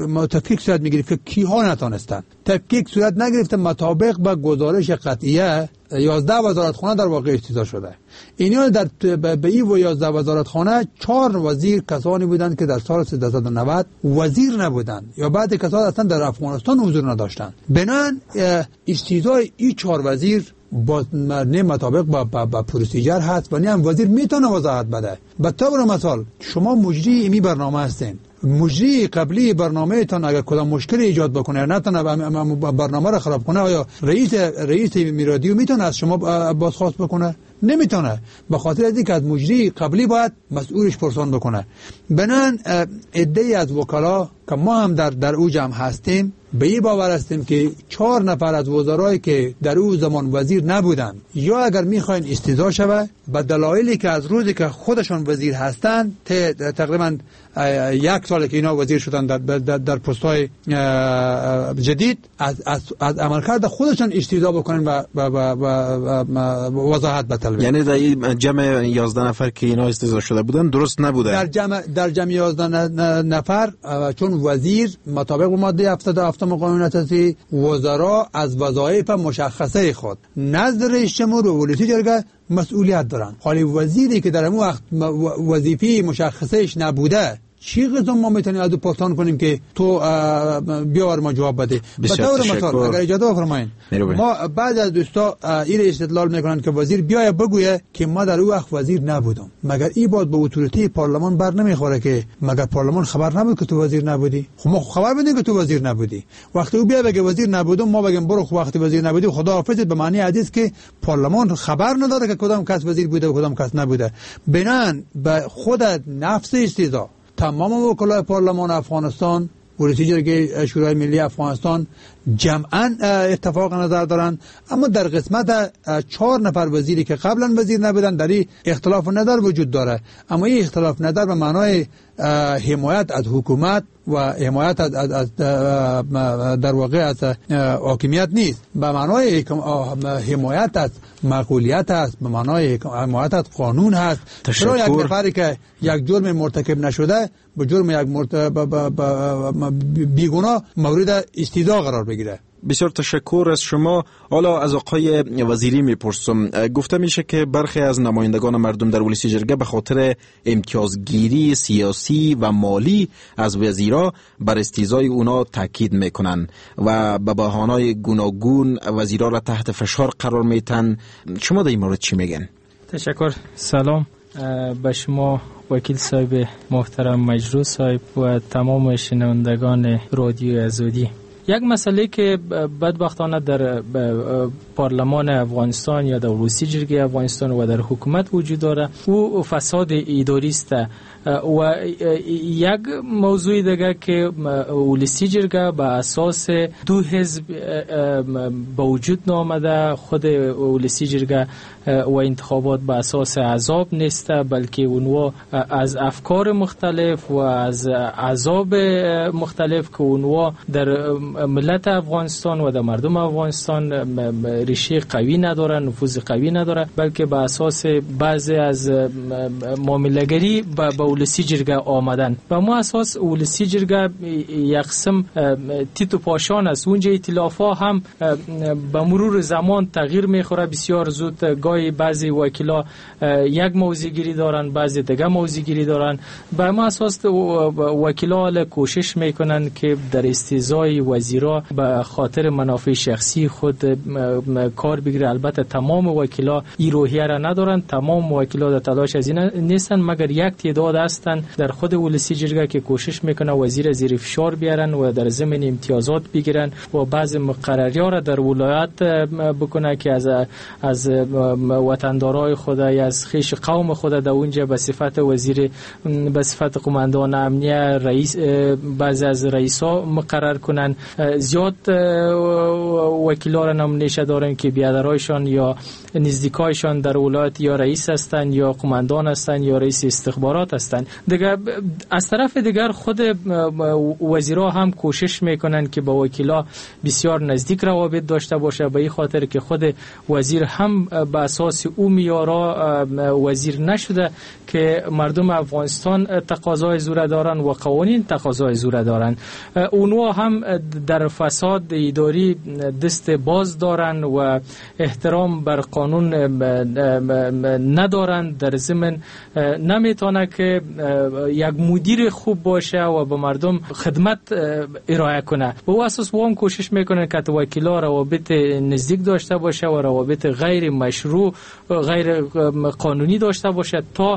کیها نتونستند. تفکیک صورت نگرفته مطابق با گزارش قطعیه 11 وزارتخانه در واقع استیدا شده. اینها در به این 11 وزارتخانه 4 وزیر کسانی بودند که در سال 1390 وزیر نبودند یا بعد کسان اصلا در افغانستان حضور نداشتند. بنان استیدای این 4 وزیر با نه مطابق با پروسیجر هست و نه هم وزیر میتونه وضاحت بده. به طور مثال شما مجری این برنامه هستین، مجری قبلی برنامه تان اگر کدام مشکلی ایجاد بکنه نتونه برنامه را خراب کنه، آیا رئیس میرادیو میتونه از شما بازخواست بکنه؟ نمیتونه. به خاطر از اینکه از مجری قبلی باید مسئولش پرسان بکنه. بنان عده‌ای از وکلا که ما هم در او جمع هستیم به این باور هستیم که 4 نفر از وزرایی که در او زمان وزیر نبودند یا اگر میخواین استیدا شود به دلایلی که از روزی که خودشان وزیر هستند تقریبا 1 سال که اینا وزیر شدن در پست‌های جدید از عملکرد خودشان استیدا بکنن و وضاحت بطلبن. یعنی در این جمع 11 نفر که اینا استیدا شده بودن درست نبوده. در جمع 11 نفر چون وزیر مطابق ماده 77 قانون اساسی وزرا از وظایف مشخصه خود نزد رئیس جمهور و ولایت جرگه مسئولیت دارن. حالی وزیری که در اون وقت وظیفه مشخصهش نبوده چی قسم ما میتونیم از او پرسان کنیم که تو بیار ما جواب بده؟ به طور مثال اگر اجازه بفرمایید ما بعض از دوستا این استدلال میکنن که وزیر بیای بگویه که ما در اون وقت وزیر نبودم. مگر این بات به اتوریته پارلمان بر نمیخوره که مگر پارلمان خبر نبود که تو وزیر نبودی؟ خب ما خبر بدیم که تو وزیر نبودی. وقتی او بیا بگه وزیر نبودم ما بگیم برو وقتی وزیر نبودی خداحافظ، به معنی حدیث که پارلمان خبر نداره که کدام کس وزیر بوده و کدام کس نبوده. بنان به خود نفس استیدا تمام وکلای پارلمان افغانستان ولایت جرگه شورای ملی افغانستان جمعاً اتفاق نظر دارند، اما در قسمت 4 نفر وزیری که قبلا وزیر نبودن در این اختلاف نظر وجود داره. اما این اختلاف نظر به معنای حمایت از حکومت و حمایت از در واقع از حاکمیت نیست، به معنای حمایت از معقولیت است، به معنای حمایت از قانون هست. چرا یک نفری که یک جرم مرتکب نشده به جرم یک بیگناه مورد استیدا قرار بگیره؟ بسیار تشکر از شما. حالا از آقای وزیری میپرسم، گفته میشه که برخی از نمایندگان مردم در ولایت جرگه به خاطر امتیازگیری سیاسی و مالی از وزیرا بر استیضای اونا تاکید میکنن و به بهانه‌های گوناگون وزیرا را تحت فشار قرار میتن. شما در این مورد چی میگن؟ تشکر. سلام به شما وکیل صاحب محترم مجروح صاحب و تمام شنوندگان رادیو آزادی. یک مسئله که بدبختانه در پارلمان افغانستان یا در ولسی جرگه افغانستان و در حکومت وجود داره او فساد اداری است و یک موضوع دیگه که ولسی جرگه به اساس دو حزب به وجود آمده. خود ولسی جرگه و انتخابات به اساس احزاب نیست، بلکه اونها از افکار مختلف و از احزاب مختلف که اونها در ملت افغانستان و در مردم افغانستان ریشه قوی ندارن، نفوذ قوی ندارن، بلکه به اساس بعضی از معامله‌گری به ولسی جرگه آمدن. و ما اساس ولسی جرگه یک قسم تیت و پاشان است. اونجا ائتلاف‌ها هم به مرور زمان تغییر می‌خوره بسیار زود. گاهی بعضی وکیلا یک موضع‌گیری دارن، بعضی دیگه موضع‌گیری دارن. به ما اساس وکیلا کوشش میکنن که در استیضای وزیرا به خاطر منافع شخصی خود کار بگیره. البته تمام وکیلا این روحیه را ندارن، تمام وکیلا در تلاش از این نیستن، مگر یک تعداد هستن در خود ولسی جرگه که کوشش میکنه وزیر زیر فشار بیارن و در ضمن امتیازات بگیرن و بعض مقرری‌ها را در ولایت بکنه که از وطندارای خود یا از خیش قوم خود در اونجا به صفت وزیر، به صفت قماندان امنیه، رئیس، بعضی از رئیسا مقرر کنن. زیاد وکیلا را نمونه‌اش دارن که بیادرایشان یا نزدیکایشان در ولایت یا رئیس هستند یا قماندان هستند یا رئیس استخبارات هستند. دیگر از طرف دیگر خود وزیرا هم کوشش میکنن که با وکیلا بسیار نزدیک روابط داشته باشه، به این خاطر که خود وزیر هم به اساس او میارا وزیر نشده که مردم افغانستان تقاضای زور دارن و قوانین تقاضای زور دارن. اونها هم در فساد اداری دست باز دارن و احترام بر قانون ندارن. در ضمن نمیتونه که یک مدیر خوب باشه و به مردم خدمت ارائه کنه. به اساس وام کوشش میکنن که وکیلا روابط نزدیک داشته باشه و روابط غیر مشروع، غیر قانونی داشته باشه تا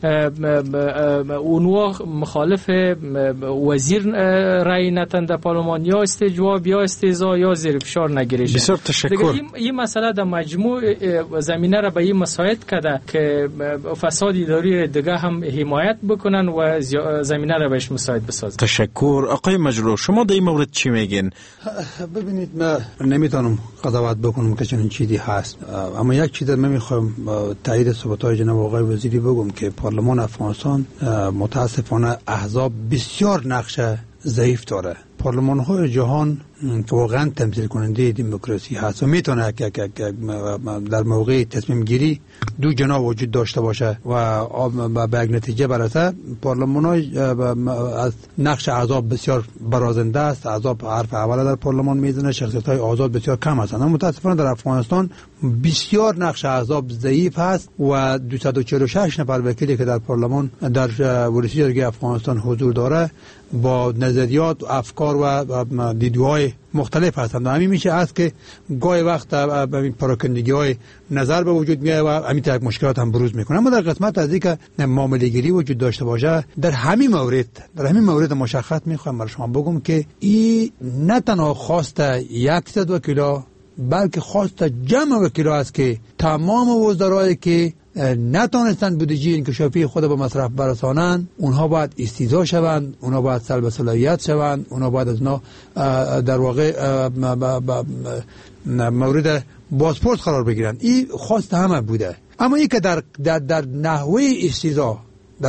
اونها مخالف وزیر رای نتن در پارلمان، یا استجواب یا استیضا یا زیر فشار نگیرش. بسیار تشکر. این مسئله در مجموع زمینه را به این مساعد کرده که فساد اداری دیگه هم حمایت بکنن و زمینه را بهش مساعد بسازن. تشکر. آقای مجروح، شما در این مورد چی میگین؟ ببینید، من نمیتونم قضاوت بکنم که چنین چیزی هست، اما یک چیز من میخوام تایید صحبت‌های جناب آقای وزیری بگم که پارلمان افغانستان متاسفانه احزاب بسیار نقش ضعیف داره. پارلمان‌های جهان که واقعا تمثیل کننده دموکراسی هست و میتونه در موقع تصمیم گیری دو جناح وجود داشته باشه و به یک نتیجه برسه. پارلمان‌های از نقش احزاب بسیار برازنده است. احزاب حرف اول در پارلمان میزنه، شخصیت‌های آزاد بسیار کم هستند. اما متاسفانه در افغانستان بسیار نقش احزاب ضعیف هست و 246 نفر وکیلی که در پارلمان در ولسی جرگه افغانستان حضور داره با نظریات و افکار و دیدگاه‌های مختلف هستند. همین میشه است که گاهی وقت این پراکندگی‌های نظر به وجود میاد و همین یک مشکلات هم بروز میکنه. اما در قسمت از اینکه معامله‌گیری وجود داشته باشه، در همین مورد مشخص میخوام برای شما بگم که این نه تنها خواست 100 وکیلا بلکه خواست جمع وکیلا است که تمام وزرایی که نتونستند بودجه انکشافی خود به مصرف برسانند، اونها باید استیضا شوند، اونها باید سلب صلاحیت شوند، اونها باید از اینا در واقع مورد بازپرس قرار بگیرند. این خواست همه بوده. اما این که در نحوه استیضا،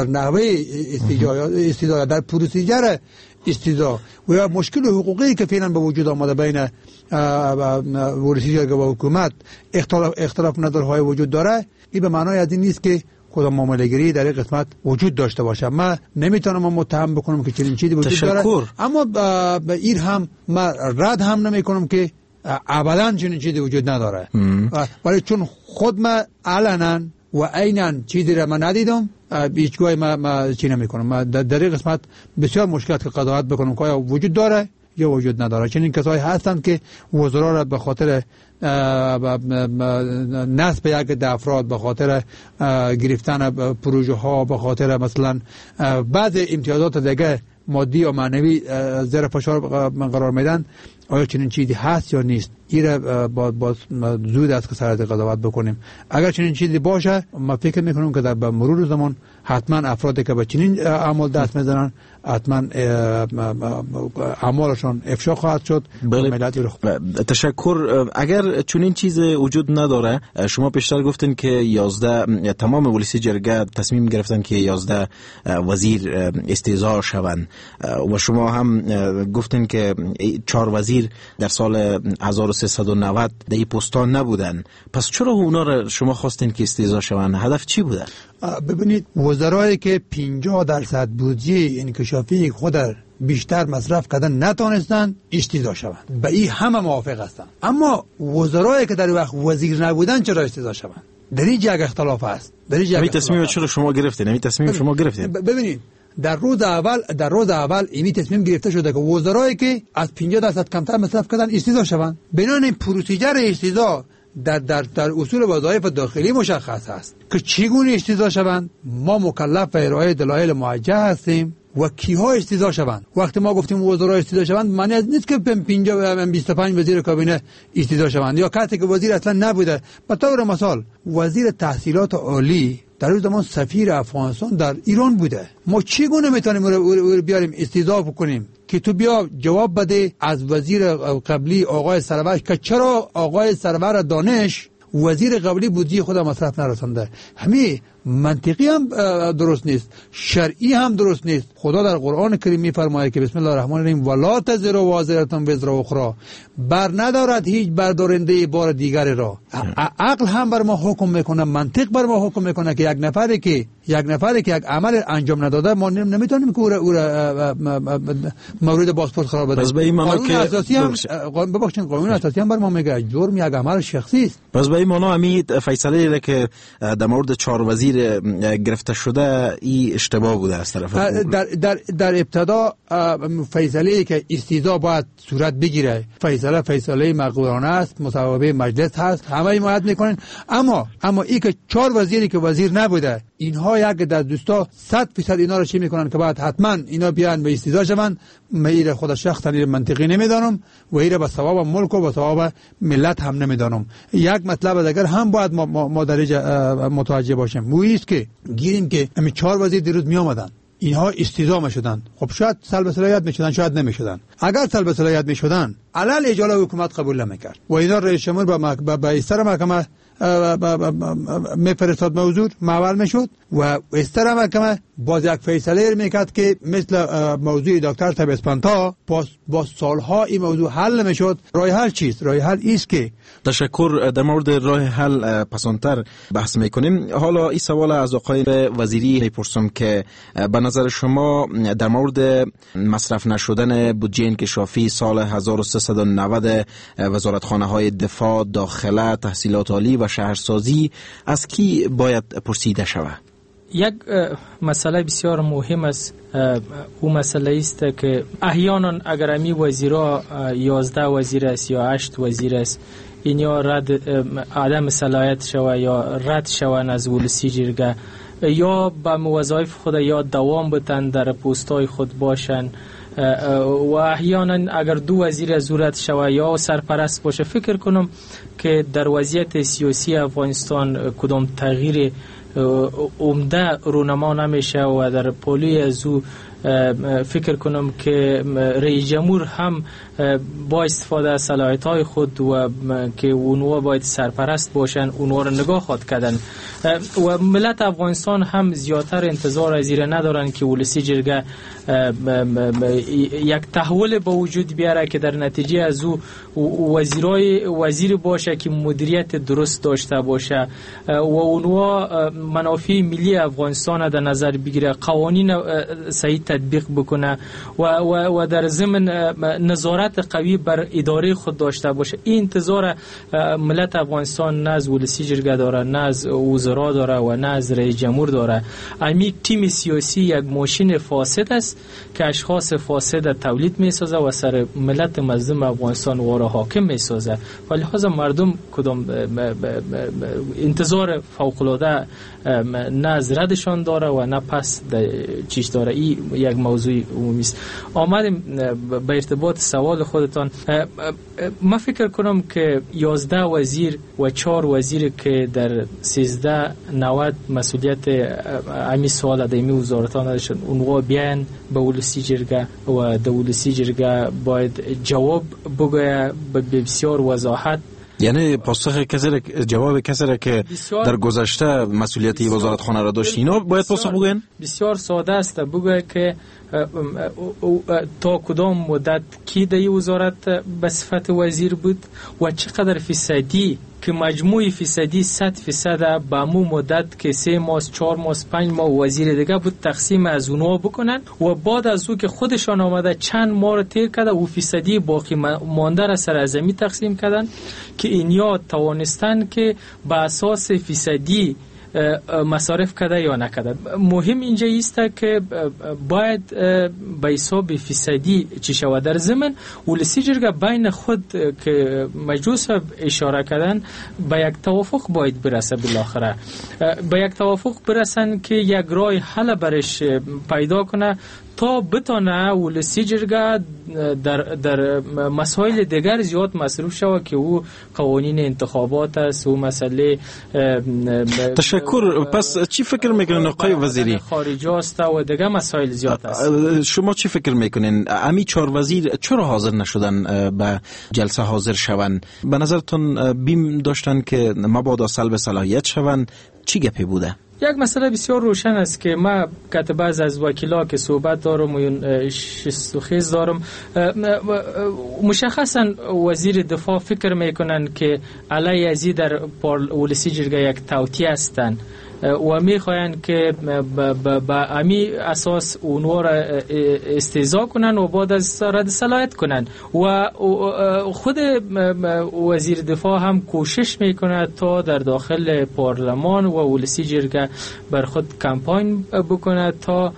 در پروسیجر استیضا و یا مشکل حقوقی که فعلا به وجود آمده بین ولسی جرگه و حکومت اختلاف نظرهای وجود داره، این به معنای از این نیست که خود معامله‌گری در این قسمت وجود داشته باشه. من نمیتونم متهم بکنم که چنین چیزی وجود داره، اما به این هم من رد هم نمیکنم که ابدا چنین چیزی وجود نداره. ولی چون خود من علنا و عینا چیزی را من ندیدم، هیچگاه ما چی نمیکنم. من در این قسمت بسیار مشکلات که قضاوت بکنم که آیا وجود داره یا وجود نداره. چنین کسایی هستند که وزرا را به خاطر نصب یک افراد، به خاطر گرفتن پروژه ها، به خاطر مثلا بعض امتیازات دیگه مادی و معنوی زیر فشار قرار میدن آیا چنین چیزی هست یا نیست. این با زود است که سرت قضاوت بکنیم. اگر چنین چیزی باشه ما فکر میکنم که در مرور زمان حتما افرادی که به چنین اعمال دست میزنن حتما اعمالشون افشا خواهد شد. تشکر. اگر چنین چیز وجود نداره، شما پیشتر گفتین که 11 تمام ولسی جرگه تصمیم گرفتن که 11 وزیر استیضاح شوند و شما هم گفتین که 4 وزیر در سال 1390 در این پستان نبودن. پس چرا اونا را شما خواستین که استیضاح شوند؟ هدف چی بوده؟ ببینید، وزرایی که 50% بودجه انکشافی خود بیشتر مصرف کردن نتونستن استیضاح شوند. به این همه موافق هستن. اما وزرایی که در وقت وزیر نبودن چرا استیضاح شوند؟ در این جای اختلاف است. این تصمیم چرا شما گرفتین؟ این تصمیم شما گرفتین؟ ببینید، در روز اول این تصمیم گرفته شده که وزرایی که از 50% کمتر مصرف کردن استیضاح شوند. بنابراین پروسیجر استیضاح در اصول وظایف داخلی مشخص است که چگونه استیضاح شوند. ما مکلف به ارائه دلایل موجه هستیم و کیها استیضاح شوند. وقتی ما گفتیم وزرا استیضاح شوند، معنی از نیست که 25 وزیر کابینه استیضاح شوند یا کسی که وزیر اصلا نبوده. به طور مثال وزیر تحصیلات عالی در اون زمان سفیر افغانستان در ایران بوده. ما چگونه میتونیم او بیاریم استیضاح بکنیم که تو بیا جواب بده از وزیر قبلی آقای سرور که چرا آقای سرور دانش وزیر قبلی بودجه خود مصرف نرسانده؟ همین منطقی هم درست نیست، شرعی هم درست نیست. خدا در قرآن کریم میفرماید که بسم الله الرحمن الرحیم ولا تزر وازرة وزر اخرى، بر ندارد هیچ بردارنده بار دیگر را. عقل هم بر ما حکم میکنه، منطق بر ما حکم میکنه که یک نفری که یک عمل انجام نداده ما نمیتونیم که او را مورد بازپرس قرار بدیم. قانون اساسی هم قانون اساسی هم بر ما میگه جرم یک عمل شخصی است. پس به این معنا همین فیصله که در مورد 4 وزیر گرفته شده این اشتباه بوده از طرف در ابتدا فیصله که استیضاح باید صورت بگیره، فیصله مقبولانه است، مصوبه مجلس هست، همه حمایت میکنن. اما این که 4 وزیری که وزیر نبوده، اینها یک در دوستا 100% اینا رو چی میکنن که بعد حتما اینا بیان به استیضاح شوند. من خود شخصا منطقی نمیدانم و ایره به ثواب ملک و به ثواب ملت هم نمیدانم. یک مطلب دیگر هم باید ما درجه متوجه باشیم، و است که گیریم که همین 4 وزیر دیروز می آمدن، اینها استیضاح شدن. خب شاید سلب صلاحیت میشدن، شاید نمیشدن. اگر سلب صلاحیت میشدن علل اجاله حکومت قبول نمیکرد و اینا رئیس جمهور به استر محکمه میفرستاد، موضوع معول میشد و استر محکمه باز یک فیصله میکرد که مثل موضوع دکتر تبسپانتا با سالها این موضوع حل نمیشد. راه حل چیست؟ راه حل ایست که تشکر. در مورد راه حل پسانتر بحث میکنیم. حالا این سوال از آقای وزیری میپرسم که به نظر شما در مورد مصرف نشدن بودجه انکشافی سال 1390 وزارتخانه های دفاع، داخله، تحصیلات عالی و شهرسازی از کی باید پرسیده شود؟ یک مسئله بسیار مهم است. او مسئله است که احیانا اگر امی وزیرا 11 وزیر است یا 8 وزیر است، این یا عدم صلاحیت شوه یا رد شوند از ولسی جرگه یا به وظایف خود یا دوام بتن در پستای خود باشن و احیانا اگر 2 وزیر از رد شوه یا سرپرست باشه، فکر کنم که در وضعیت سیاسی افغانستان کدام تغییر عمده رونما نمیشه و در پولوی از او فکر کنم که رئیس جمهور هم با استفاده از صلاحیت‌های خود و که اونها باید سرپرست باشن اونها رو نگاه خواهد کردن و ملت افغانستان هم زیادتر انتظار از این ندارن که ولسی جرگه یک تحول به وجود بیاره که در نتیجه از او وزیر باشه که مدیریت درست داشته باشه و اونها منافع ملی افغانستان در نظر بگیره، قوانین صحیح تطبیق بکنه و در ضمن نظارت قوی بر اداره خود داشته باشه. این انتظار ملت افغانستان نه از ولسی جرگه داره، نه از وزرا داره و نه از رئیس جمهور داره. امی تیم سیاسی یک ماشین فاسد است که اشخاص فاسد تولید میسازه و سر ملت مظلوم افغانستان واره حاکم میسازه. ولی لحاظا مردم کدام انتظار فوق العاده نه از ردشان داره و نه پس چیش داره. یک موضوع عمومی است. آمدیم به ارتباط سوال خودتان. من فکر کنم که 11 وزیر و 4 وزیر که در 1390 مسئولیت امی سوال دایمی وزارتان داشتن، اونها بیان به ولسی جرگه و در ولسی جرگه باید جواب بگوید به بسیار وضاحت. یعنی پاسخ کسی جواب کسی را که در گذشته مسئولیتی وزارتخانه را داشت اینا باید پاسخ بگوین؟ بسیار ساده است بگوید که تا کدام مدت کی در وزارت به صفت وزیر بود و چقدر فیصدی که مجموعی فیصدی 100% به مو مدت که 3 ماه 4 ماه 5 ماه وزیر دیگه بود تقسیم از اونها بکنن و بعد از او که خودشان آمده چند ماه رو تیر کرده و فیصدی باقی مانده را سر از زمین تقسیم کردن که اینیا توانستن که به اساس فیصدی مصارف کرده یا نکرده. مهم اینجا است که باید به حساب فیصدی چی شود. در ضمن ولسی جرگه بین خود که مجلس اشاره کردن به یک توافق باید برسه، بالاخره به یک توافق برسن که یک راه حل برش پیدا کنه تا بتانه ولسی جرگه در مسائل دیگر زیاد مصروف شود که او قوانین انتخابات است و مسئله. تشکر. پس چی فکر میکنین آقای وزیری؟ خارجی است و دیگر مسائل زیاد است. شما چی فکر میکنین امی 4 وزیر چرا حاضر نشدن به جلسه حاضر شوند؟ به نظرتون بیم داشتن که مبادا سلب صلاحیت شوند؟ چی گپی بوده؟ یک مسئله بسیار روشن است که ما بعض از وکیلا که صحبت دارم و شستوخیز دارم، مشخصا وزیر دفاع فکر میکنن که علی ازی در ولسی جرگه یک توطئه هستند و میخواین که با امی اساس اونها را استهزا کنن و بعد از رد صلاحیت کنن و خود وزیر دفاع هم کوشش میکنه تا در داخل پارلمان و ولسی جرگه بر خود کمپاین بکنه تا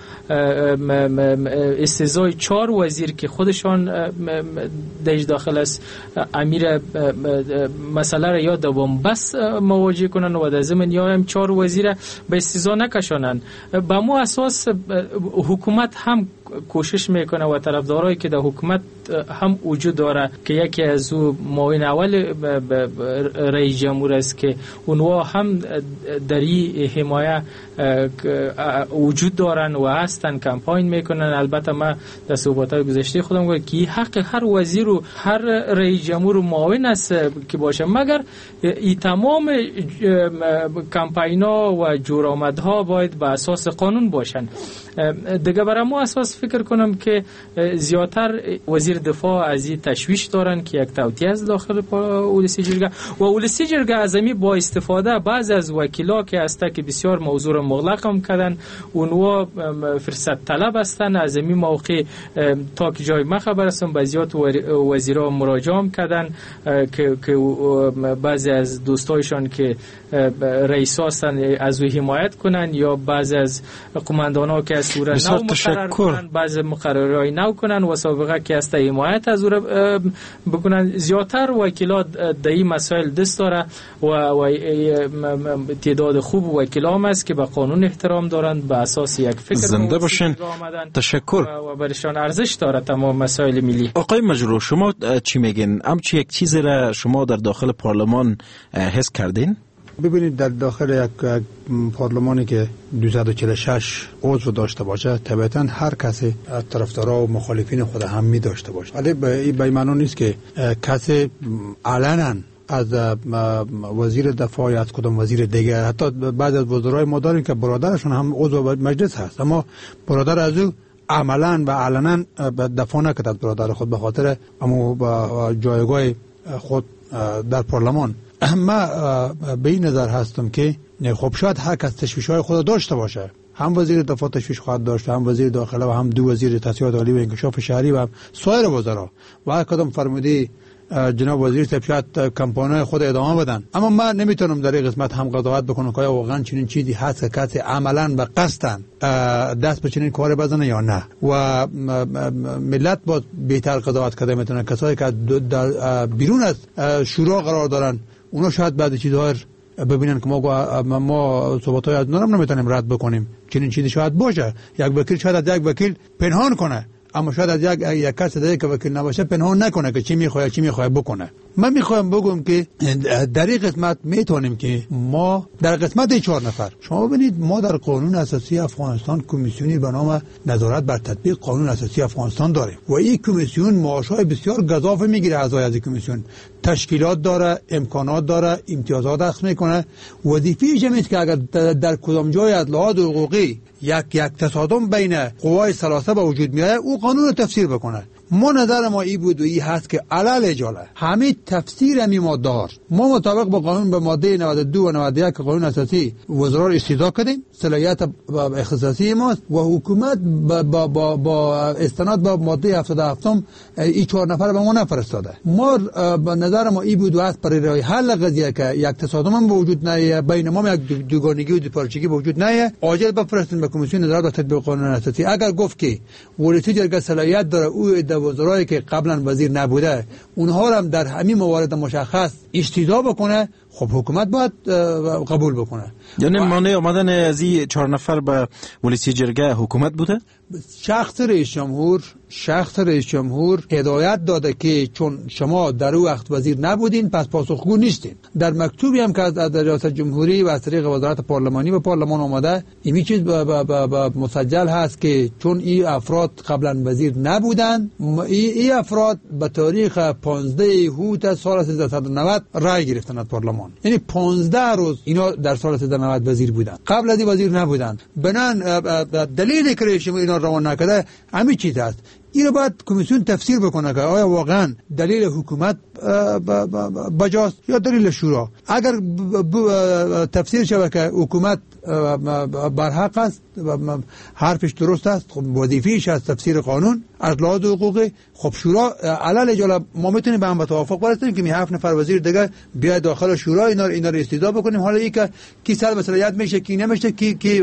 استهزای 4 وزیر که خودشان دیش داخل است امیر مسئله را یا دوام بس مواجه کنن و در ضمن یا هم 4 وزیر به استهزا نکشانن. با مو اساس حکومت هم کوشش میکنه و طرفدارایی که در حکومت هم وجود داره که یکی از او معاون اول رئیس جمهور است که اونها هم در این حمایه وجود دارن و هستن کمپاین میکنن. البته ما در صحبت‌های گذشته خودم گفتم که حق هر وزیر و هر رئیس جمهور و معاون است که باشه، مگر این تمام کمپاینا و جرآمدها باید به اساس قانون باشن. دیگه برای ما اساس فکر کنم که زیادتر وزیر دفاع از این تشویش دارن که یک توطئه از داخل ولسی جرگه و ولسی جرگه از این با استفاده بعضی از وکیلا که هسته که بسیار موضوع مغلق هم کردن، اونها فرصت طلب هستن. از این موقع تا که جای ما خبر هستم بعضیات وزیرا مراجعه کردن که بعضی از دوستایشان که رئیس هستن از او حمایت کنن یا بعضی از قماندانا که از سوره نو مقرر کنن، بعضی مقررهای نو کنن و سابقه که است حمایت از او بکنن. زیادتر وکیلا در این مسائل دست داره و تعداد خوب وکیلا هم است که به قانون احترام دارن، به اساس یک فکر زنده باشن. تشکر. و برشان ارزش داره تمام مسائل ملی. آقای مجروح شما چی میگین؟ همچی یک چیزی را شما در داخل پارلمان حس کردین؟ ببینید در داخل یک پارلمانی که 246 عضو داشته باشه طبعا هر کسی طرفدارا و مخالفین خود هم می داشته باشه، ولی به این معنی نیست که کسی علنا از وزیر دفاع یا از کدام وزیر دیگه، حتی بعضی از وزرای ما داریم که برادرشون هم عضو مجلس هست اما برادر از او عملا و علنا دفاع نکرد از برادر خود به خاطر اما جایگاه خود در پارلمان. ما به این نظر هستم که خب شاید هر کس تشویش‌های خود داشته باشه، هم وزیر دفاع تشویش خواهد داشت، هم وزیر داخله و هم 2 وزیر تسهیلات عالی و انکشاف شهری و سایر وزرا و هر کدام فرمودی جناب وزیر صاحب شاید کمپانی‌های خود ادامه بدن. اما من نمیتونم در این قسمت هم قضاوت بکنم که واقعا چنین چیزی هست که کسی عملاً به قصدن دست به چنین کاری بزنه یا نه و ملت با بهتر قضاوت کرده میتونه. کسایی که بیرون از شورا قرار دارن اونا شاید بعضی چیزها ببینن که ما صحبت‌های از اونها نمیتونیم رد بکنیم. چنین چیزی شاید باشه، یک وکیل شاید از یک وکیل پنهان کنه، اما شاید از یک کس دیگه که وکیل نباشه پنهان نکنه که چی میخواد بکنه. من میخوایم بگم که در این قسمت میتونیم که ما در قسمت 4 نفر، شما ببینید ما در قانون اساسی افغانستان کمیسیونی به نام نظارت بر تطبیق قانون اساسی افغانستان داریم و این کمیسیون معاشهای بسیار گزاف میگیره. اعضای از کمیسیون تشکیلات داره، امکانات داره، امتیازات اخذ میکنه. وظیفه‌ش این است که اگر در کدام جای از لحاظ حقوقی یک تصادم بین قوای ثلاثه به وجود میاد، او قانون رو تفسیر بکنه. ما نظر ما این بود و این هست که علل اجاله همه تفسیر همی ماده ها ما مطابق با قانون به ماده 92 و 91 قانون اساسی وزرا را استدعا کردیم، صلاحیت اختصاصی ماست و حکومت با استناد به ماده 77 این 4 نفر به ما نفرستاده. ما به نظر ما این بود و هست برای راه حل قضیه که یک تصادم هم به وجود نیه، بین ما یک دوگانگی و دوپارچگی به وجود نیه، عاجل بفرستیم به کمیسیون نظارت بر تطبیق قانون اساسی. اگر گفت که ولایت جرگه صلاحیت داره او وزرایی که قبلا وزیر نبوده اونها هم در همین موارد مشخص استدعا بکنه، خب حکومت باید قبول بکنه. یعنی مانع آمدن از این 4 نفر به ولایت جرگه حکومت بوده؟ شخص رئیس جمهور هدایت داده که چون شما در اون وقت وزیر نبودین پس پاسخگو نیستین. در مکتوبی هم که از ریاست جمهوری و از طریق وزارت پارلمانی به پارلمان آمده این چیز مسجل هست که چون این افراد قبلا وزیر نبودن، این افراد به تاریخ 15 اوت سال 1390 رای گرفتن از پارلمان. یعنی 15 روز اینا در سال 1390 وزیر بودن، قبل از این وزیر نبودن. بنان دلیلی که رئیس جمهور اینا روان نکرده همین چیز است. این رو باید کمیسیون تفسیر بکنه که آیا واقعا دلیل حکومت بجاست یا دلیل شورا. اگر تفسیر شود که حکومت برحق است و حرفش درست است، خب وظیفه‌اش از تفسیر قانون از لحاظ حقوقی، خب شورا علل اجاله ما میتونیم به هم توافق برسیم که می 7 نفر وزیر دیگه بیاد داخل شورا اینا رو استدعا بکنیم. حالا این که کی سلب صلاحیت میشه کی نمیشه، کی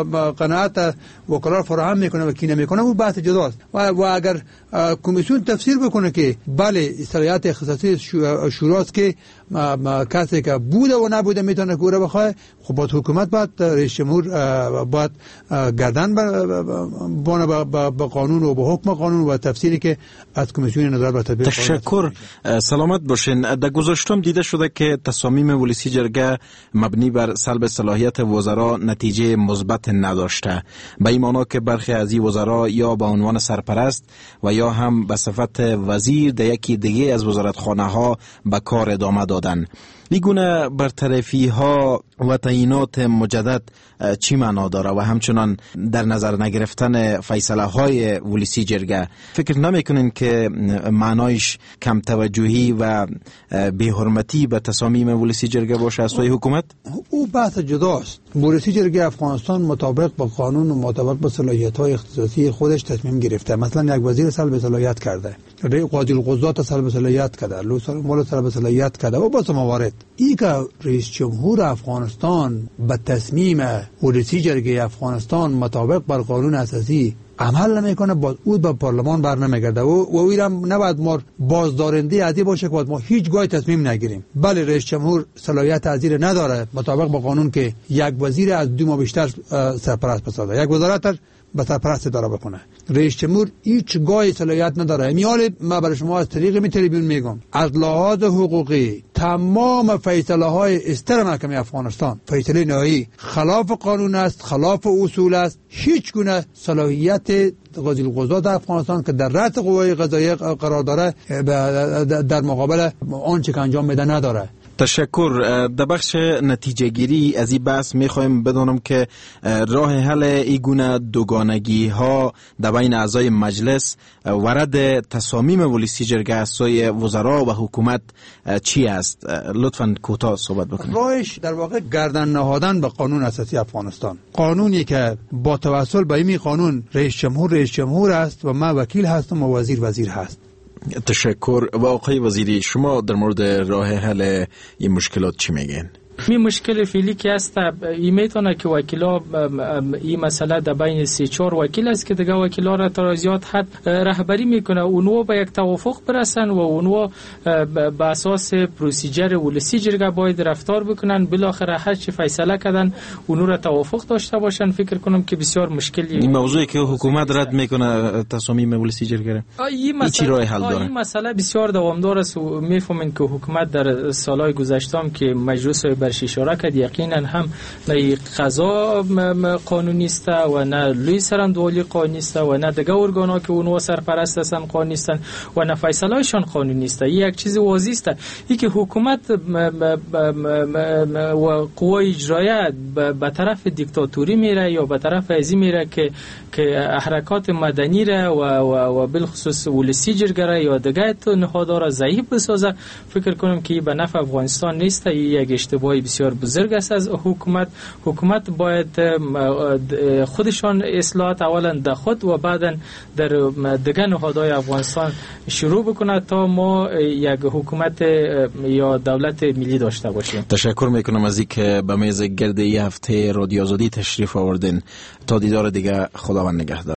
قناعت وکلا فراهم میکنه و کی نمیکنه، اون بحث جداست. و اگر کمیسیون تفسیر بکنه که بله صلاحیت اختصاصی شوراست که کسی که بوده و نبوده میتونه کوره بخواه، خب با حکومت باید رئیس جمهور باید گردن بانه با قانون و با حکم قانون و تفسیری که از کمیسیون نظارت بر تطبیق. تشکر. سلامت باشین. در گذشته دیده شده که تصامیم ولایت جرگه مبنی بر سلب صلاحیت وزرا نتیجه مثبت نداشته، به این معنی که برخی از این وزرا یا به عنوان سرپرست و یا هم به صفت وزیر در یکی دیگه از وزارتخانه ها به کار ادامه دادن. این گونه برطرفی ها و تعیینات مجدد چی معنا داره و همچنان در نظر نگرفتن فیصله های ولایت جرگه فکر نمیکنین که معنایش کم توجهی و بی‌حرمتی به تصامیم ولایت جرگه باشه از سوی حکومت؟ او بحث جداست. ولایت جرگه افغانستان مطابق با قانون و مطابق با صلاحیت های اختصاصی خودش تصمیم گرفته. مثلا یک وزیر سلب صلاحیت کرده، قاضی القضات سلب صلاحیت کرده، لوسال سلب صلاحیت کرده و با موارد. این که رئیس جمهور افغانستان به تصمیم ولایت جرگه افغانستان مطابق بر قانون اساسی عمل نمیکنه، باز او به پارلمان بر نمیگرده و ویرم نباید ما بازدارنده ازی باشه که ما هیچ گاهی تصمیم نگیریم. بله رئیس جمهور صلاحیت ازیر نداره مطابق با قانون که یک وزیر از 2 ماه بیشتر سرپرست بسازه، یک وزارت به سرپرست داره بکنه. رئیس جمهور هیچ گاهی صلاحیت نداره. میال ما برای شما از طریق می تریبیون میگم از لحاظ حقوقی تمام فیصله های استر محکمه افغانستان فیصله نهایی خلاف قانون است، خلاف اصول است. هیچ گونه صلاحیت قاضی القضات افغانستان که در رأس قوای قضاییه قرار داره در مقابل آنچه که انجام میده نداره. تشکر. در بخش نتیجه گیری از این بحث میخوایم بدونم که راه حل این گونه دوگانگی ها در بین اعضای مجلس ورد تصامیم ولایت جرگه از سوی وزرا و حکومت چی است؟ لطفاً کوتاه صحبت بکنید. راهش در واقع گردن نهادن به قانون اساسی افغانستان، قانونی که با توسل به این قانون رئیس جمهور است و من وکیل هستم و وزیر هست. تشکر. و آقای وزیری شما در مورد راه حل این مشکلات چی میگین؟ می مشکل فعلی که است این میتونه که وکیلا این مسئله در بین 3-4 وکیل است که دیگه وکیلا را تا زیاد حد رهبری میکنه، اونو به یک توافق برسن و اونو به اساس پروسیجر ولسی جرگه باید رفتار بکنن، بالاخره هر چی فیصله کردن اونو را توافق داشته باشن. فکر کنم که بسیار مشکلی این موضوعی که حکومت رد میکنه تصامیم ولسی جرگه این چی راه حل داره؟ این مسئله بسیار دوامدار است و میفهمین که حکومت در سالهای گذشته هم که مجلس برش اشاره کرد یقینا هم نه قضا قانونی است و نه لوی سرندوالی قانونی است و نه دیگه ارگانا که اونها سرپرست هستن قانونی است و نه فیصله‌شان قانونی است. این یک چیز واضح است، این که حکومت و قوای اجرایی به طرف دیکتاتوری میره یا به طرف ازی میره که حرکات مدنی را و بالخصوص ولسی جرگه یا دیگه نهادها را ضعیف بسازه. فکر کنم که به نفع افغانستان نیست. این یک اشتباهی بسیار بزرگ است از حکومت باید خودشان اصلاحات اولا در خود و بعدا در دیگر نهادهای افغانستان شروع بکنه تا ما یک حکومت یا دولت ملی داشته باشیم. تشکر میکنم از اینکه به میز گرد این هفته رادیو آزادی تشریف آوردین. تا دیدار دیگه، خداوند نگهدار.